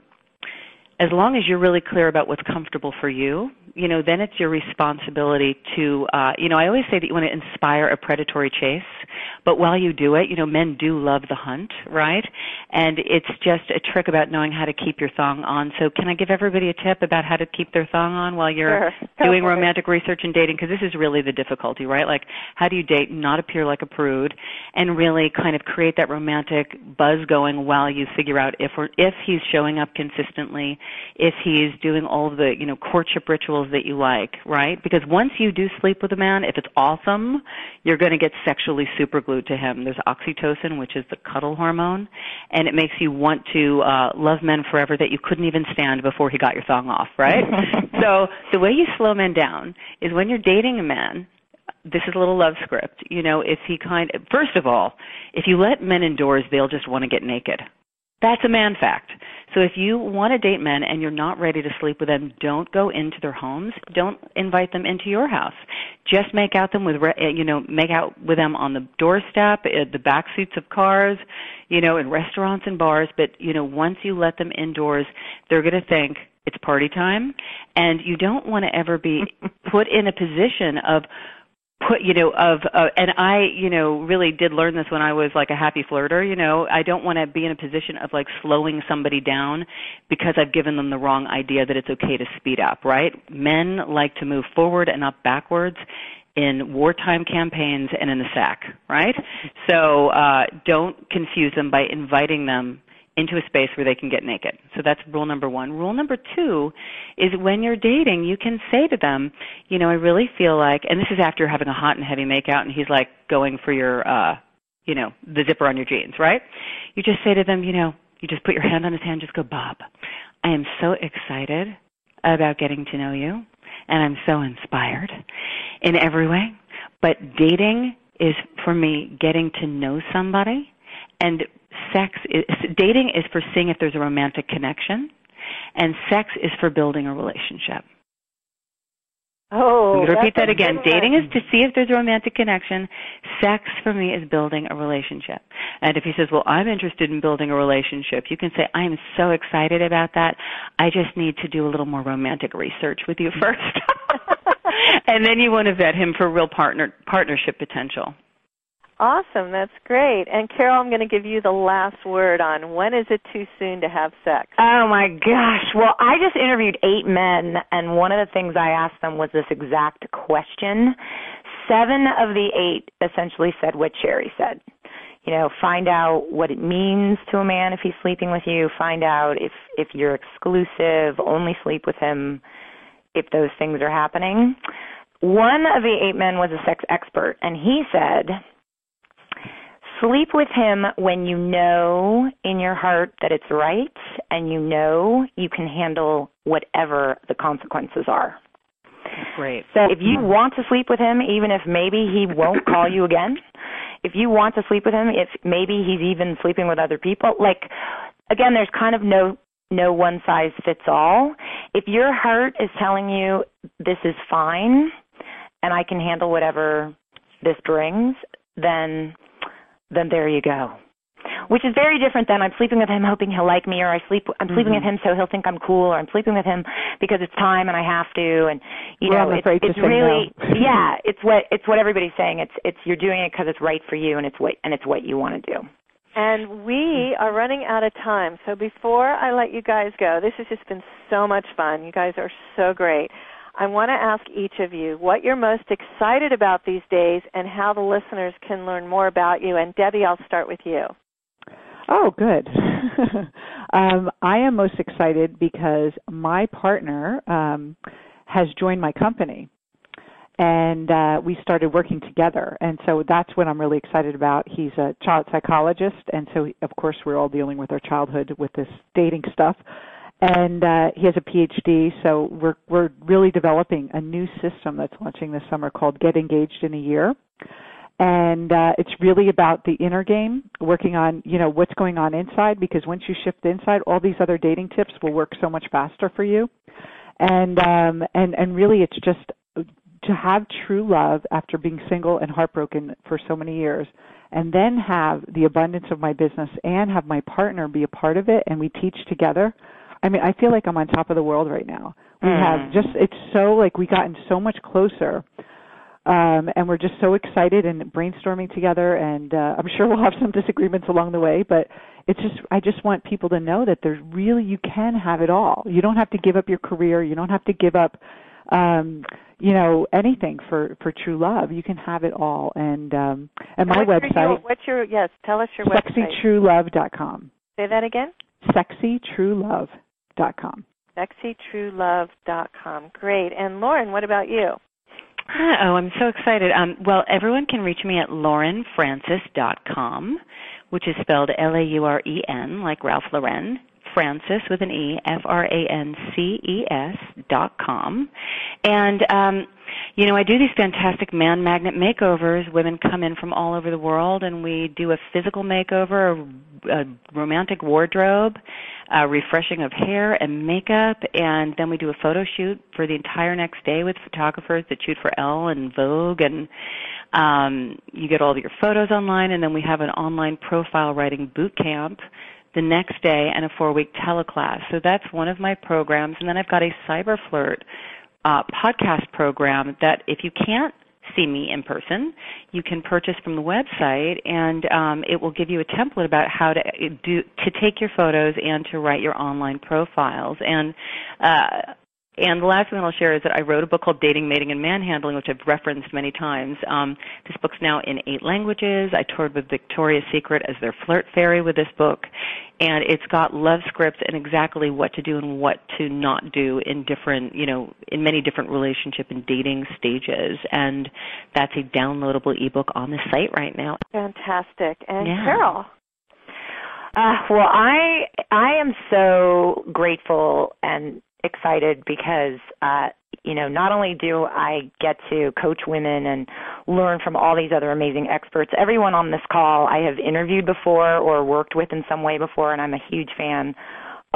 [SPEAKER 3] as long as you're really clear about what's comfortable for you, you know, then it's your responsibility to, uh, you know, I always say that you want to inspire a predatory chase, but while you do it, you know, men do love the hunt, right? And it's just a trick about knowing how to keep your thong on. So can I give everybody a tip about how to keep their thong on while you're
[SPEAKER 1] sure.
[SPEAKER 3] doing romantic research and dating? Because this is really the difficulty, right? Like, how do you date and not appear like a prude and really kind of create that romantic buzz going while you figure out if or if he's showing up consistently, if he's doing all the, you know, courtship rituals that you like, right? Because once you do sleep with a man, if it's awesome, you're going to get sexually super glued to him. There's oxytocin, which is the cuddle hormone, and it makes you want to uh, love men forever that you couldn't even stand before he got your thong off, right? So the way you slow men down is when you're dating a man, this is a little love script, you know, if he kind of, first of all, if you let men indoors, they'll just want to get naked. That's a man fact. So if you want to date men and you're not ready to sleep with them, don't go into their homes. Don't invite them into your house. Just make out them with, you know, make out with them on the doorstep, at the back seats of cars, you know, in restaurants and bars. But, you know, once you let them indoors, they're going to think it's party time. And you don't want to ever be put in a position of, put, you know, of, uh, and I, you know, really did learn this when I was like a happy flirter, you know, I don't want to be in a position of like slowing somebody down because I've given them the wrong idea that it's okay to speed up, right? Men like to move forward and not backwards in wartime campaigns and in the sack, right? So uh, don't confuse them by inviting them into a space where they can get naked. So that's rule number one. Rule number two is when you're dating, you can say to them, you know, I really feel like, and this is after you're having a hot and heavy makeout and he's like going for your, uh, you know, the zipper on your jeans, right? You just say to them, you know, you just put your hand on his hand, just go, Bob, I am so excited about getting to know you, and I'm so inspired in every way. But dating is, for me, getting to know somebody, and sex is, dating is for seeing if there's a romantic connection, and sex is for building a relationship.
[SPEAKER 1] Oh,
[SPEAKER 3] I'm going to repeat that
[SPEAKER 1] that's a
[SPEAKER 3] again.
[SPEAKER 1] good one.
[SPEAKER 3] Dating is to see if there's a romantic connection. Sex, for me, is building a relationship. And if he says, well, I'm interested in building a relationship, you can say, I am so excited about that. I just need to do a little more romantic research with you first. And then you want to vet him for real partner partnership potential.
[SPEAKER 1] Awesome. That's great. And Carol, I'm going to give you the last word on when is it too soon to have sex?
[SPEAKER 6] Oh, my gosh. Well, I just interviewed eight men, and one of the things I asked them was this exact question. Seven of the eight essentially said what Sherry said. You know, find out what it means to a man if he's sleeping with you. Find out if, if you're exclusive, only sleep with him if those things are happening. One of the eight men was a sex expert, and he said, sleep with him when you know in your heart that it's right and you know you can handle whatever the consequences are.
[SPEAKER 3] Great.
[SPEAKER 6] So if you want to sleep with him, even if maybe he won't call you again, if you want to sleep with him, if maybe he's even sleeping with other people, like, again, there's kind of no no one size fits all. If your heart is telling you this is fine and I can handle whatever this brings, then then there you go. Which is very different than I'm sleeping with him hoping he'll like me, or I sleep I'm sleeping mm-hmm. with him so he'll think I'm cool, or I'm sleeping with him because it's time and I have to, and you
[SPEAKER 5] well,
[SPEAKER 6] know
[SPEAKER 5] I'm
[SPEAKER 6] it's,
[SPEAKER 5] afraid
[SPEAKER 6] it's
[SPEAKER 5] to say
[SPEAKER 6] really
[SPEAKER 5] no.
[SPEAKER 6] yeah, it's what it's what everybody's saying. It's it's you're doing it because it's right for you, and it's what and it's what you want to do.
[SPEAKER 1] And we are running out of time. So before I let you guys go, this has just been so much fun. You guys are so great. I want to ask each of you what you're most excited about these days and how the listeners can learn more about you. And Debbie, I'll start with you.
[SPEAKER 5] Oh, good. um, I am most excited because my partner um, has joined my company. And uh, we started working together, and so that's what I'm really excited about. He's a child psychologist, and so, of course, we're all dealing with our childhood with this dating stuff. And uh, he has a P H D, so we're we're really developing a new system that's launching this summer called Get Engaged in a Year. And uh, it's really about the inner game, working on, you know, what's going on inside, because once you shift inside, all these other dating tips will work so much faster for you. And um, and and really, it's just to have true love after being single and heartbroken for so many years, and then have the abundance of my business and have my partner be a part of it, and we teach together. I mean, I feel like I'm on top of the world right now. We mm. have just, it's so, like, we gotten so much closer, um, and we're just so excited and brainstorming together, and uh, I'm sure we'll have some disagreements along the way, but it's just, I just want people to know that there's really, you can have it all. You don't have to give up your career. You don't have to give up um, you know, anything for, for true love. You can have it all. And um, and my
[SPEAKER 1] what's
[SPEAKER 5] website.
[SPEAKER 1] Your, what's your, yes, tell us your
[SPEAKER 5] sexy true love dot com.
[SPEAKER 1] Say that again?
[SPEAKER 5] sexy true love dot com.
[SPEAKER 1] sexy true love dot com. Great. And Lauren, what about you?
[SPEAKER 3] Oh, I'm so excited. Um, well, everyone can reach me at lauren francis dot com, which is spelled L A U R E N, like Ralph Lauren. Francis with an E, F R A N C E S dot com. And, um, you know, I do these fantastic man magnet makeovers. Women come in from all over the world, and we do a physical makeover, a, a romantic wardrobe, a refreshing of hair and makeup, and then we do a photo shoot for the entire next day with photographers that shoot for Elle and Vogue, and um, you get all of your photos online, and then we have an online profile writing boot camp the next day and a four-week teleclass. So that's one of my programs. And then I've got a Cyber Flirt uh, podcast program that if you can't see me in person, you can purchase from the website, and um, it will give you a template about how to do to take your photos and to write your online profiles. And uh, And the last thing I'll share is that I wrote a book called Dating, Mating, and Manhandling, which I've referenced many times. Um, this book's now in eight languages. I toured with Victoria's Secret as their flirt fairy with this book. And it's got love scripts and exactly what to do and what to not do in different, you know, in many different relationship and dating stages. And that's a downloadable ebook on the site right now.
[SPEAKER 1] Fantastic. And
[SPEAKER 3] yeah.
[SPEAKER 1] Carol?
[SPEAKER 6] Uh, well, I I am so grateful and excited because, uh, you know, not only do I get to coach women and learn from all these other amazing experts, everyone on this call I have interviewed before or worked with in some way before, and I'm a huge fan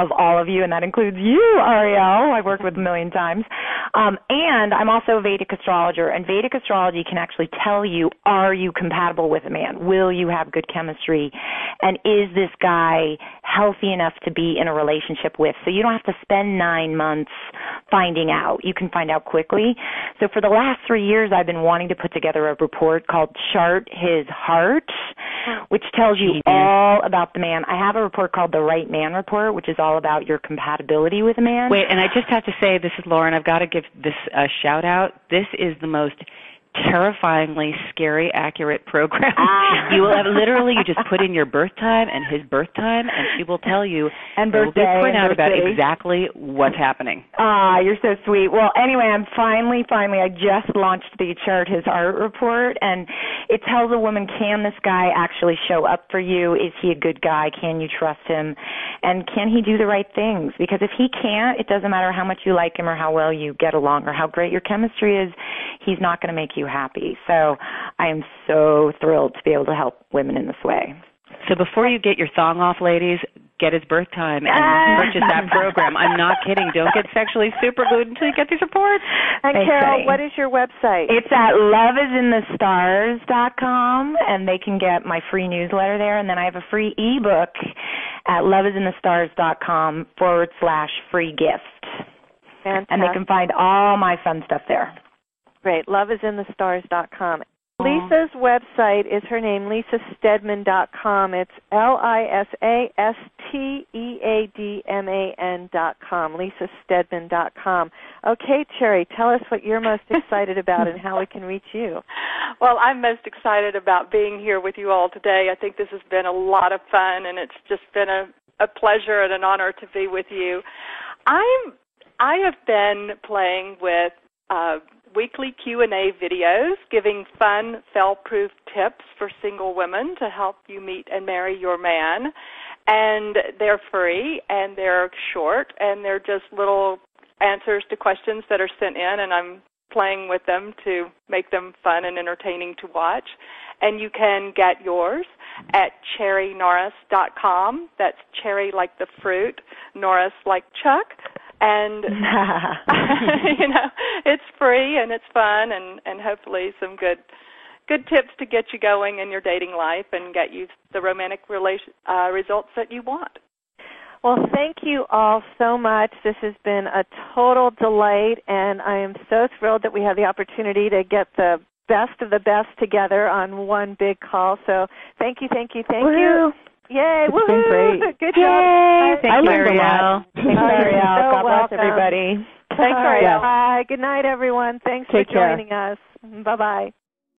[SPEAKER 6] of all of you, and that includes you, Ariel. I've worked with a million times. Um, and I'm also a Vedic astrologer, and Vedic astrology can actually tell you, are you compatible with a man? Will you have good chemistry? And is this guy healthy enough to be in a relationship with? So you don't have to spend nine months finding out. You can find out quickly. So for the last three years, I've been wanting to put together a report called Chart His Heart, which tells you mm-hmm. all about the man. I have a report called the Right Man Report, which is all about your compatibility with a man.
[SPEAKER 3] Wait, and I just have to say, this is Lauren. I've got to give this a shout out. This is the most terrifyingly scary, accurate program.
[SPEAKER 6] Ah.
[SPEAKER 3] You will have literally, you just put in your birth time and his birth time, and she will tell you
[SPEAKER 6] and birthday,
[SPEAKER 3] will point out about
[SPEAKER 6] birthday.
[SPEAKER 3] exactly what's happening.
[SPEAKER 6] Ah, you're so sweet. Well, anyway, I'm finally, finally, I just launched the Chart His Heart report, and it tells a woman, can this guy actually show up for you? Is he a good guy? Can you trust him? And can he do the right things? Because if he can't, it doesn't matter how much you like him or how well you get along or how great your chemistry is, he's not going to make you happy. So I am so thrilled to be able to help women in this way.
[SPEAKER 3] So before you get your thong off, ladies, get his birth time and purchase that program. I'm not kidding. Don't get sexually superglued until you get these reports.
[SPEAKER 1] And
[SPEAKER 6] Thanks,
[SPEAKER 1] Carol,
[SPEAKER 6] Betty.
[SPEAKER 1] what is your website?
[SPEAKER 6] It's at love is in the stars dot com, and they can get my free newsletter there. And then I have a free ebook at love is in the stars dot com forward slash free gift.
[SPEAKER 1] Fantastic.
[SPEAKER 6] And they can find all my fun stuff there.
[SPEAKER 1] Great. love is in the stars dot com. Lisa's website is her name, lisa stedman dot com. It's L I S A S T E A D M A N dot com, lisa stedman dot com. Okay, Cherry, tell us what you're most excited about and how we can reach you.
[SPEAKER 4] Well, I'm most excited about being here with you all today. I think this has been a lot of fun, and it's just been a, a pleasure and an honor to be with you. I'm, I have been playing with uh, weekly Q and A videos giving fun, fail-proof tips for single women to help you meet and marry your man. And they're free, and they're short, and they're just little answers to questions that are sent in, and I'm playing with them to make them fun and entertaining to watch. And you can get yours at cherry norris dot com. That's cherry like the fruit, Norris like Chuck. And, you know, it's free and it's fun and, and hopefully some good good tips to get you going in your dating life and get you the romantic relation, uh, results that you want.
[SPEAKER 1] Well, thank you all so much. This has been a total delight, and I am so thrilled that we have the opportunity to get the best of the best together on one big call. So thank you, thank you, thank
[SPEAKER 6] Woo-hoo.
[SPEAKER 1] you. Yay,
[SPEAKER 5] it's
[SPEAKER 1] woohoo!
[SPEAKER 5] been great.
[SPEAKER 1] Good
[SPEAKER 6] Yay.
[SPEAKER 1] job.
[SPEAKER 3] Thank
[SPEAKER 5] I
[SPEAKER 3] you,
[SPEAKER 5] learned a
[SPEAKER 3] Ariel.
[SPEAKER 5] lot.
[SPEAKER 6] Thanks, Ariel.
[SPEAKER 1] So
[SPEAKER 6] God bless
[SPEAKER 1] welcome.
[SPEAKER 6] everybody.
[SPEAKER 1] Thanks,
[SPEAKER 5] All
[SPEAKER 1] Ariel.
[SPEAKER 5] right.
[SPEAKER 1] Bye. Good night, everyone. Thanks
[SPEAKER 5] Take
[SPEAKER 1] for
[SPEAKER 5] care.
[SPEAKER 1] joining us. Bye-bye.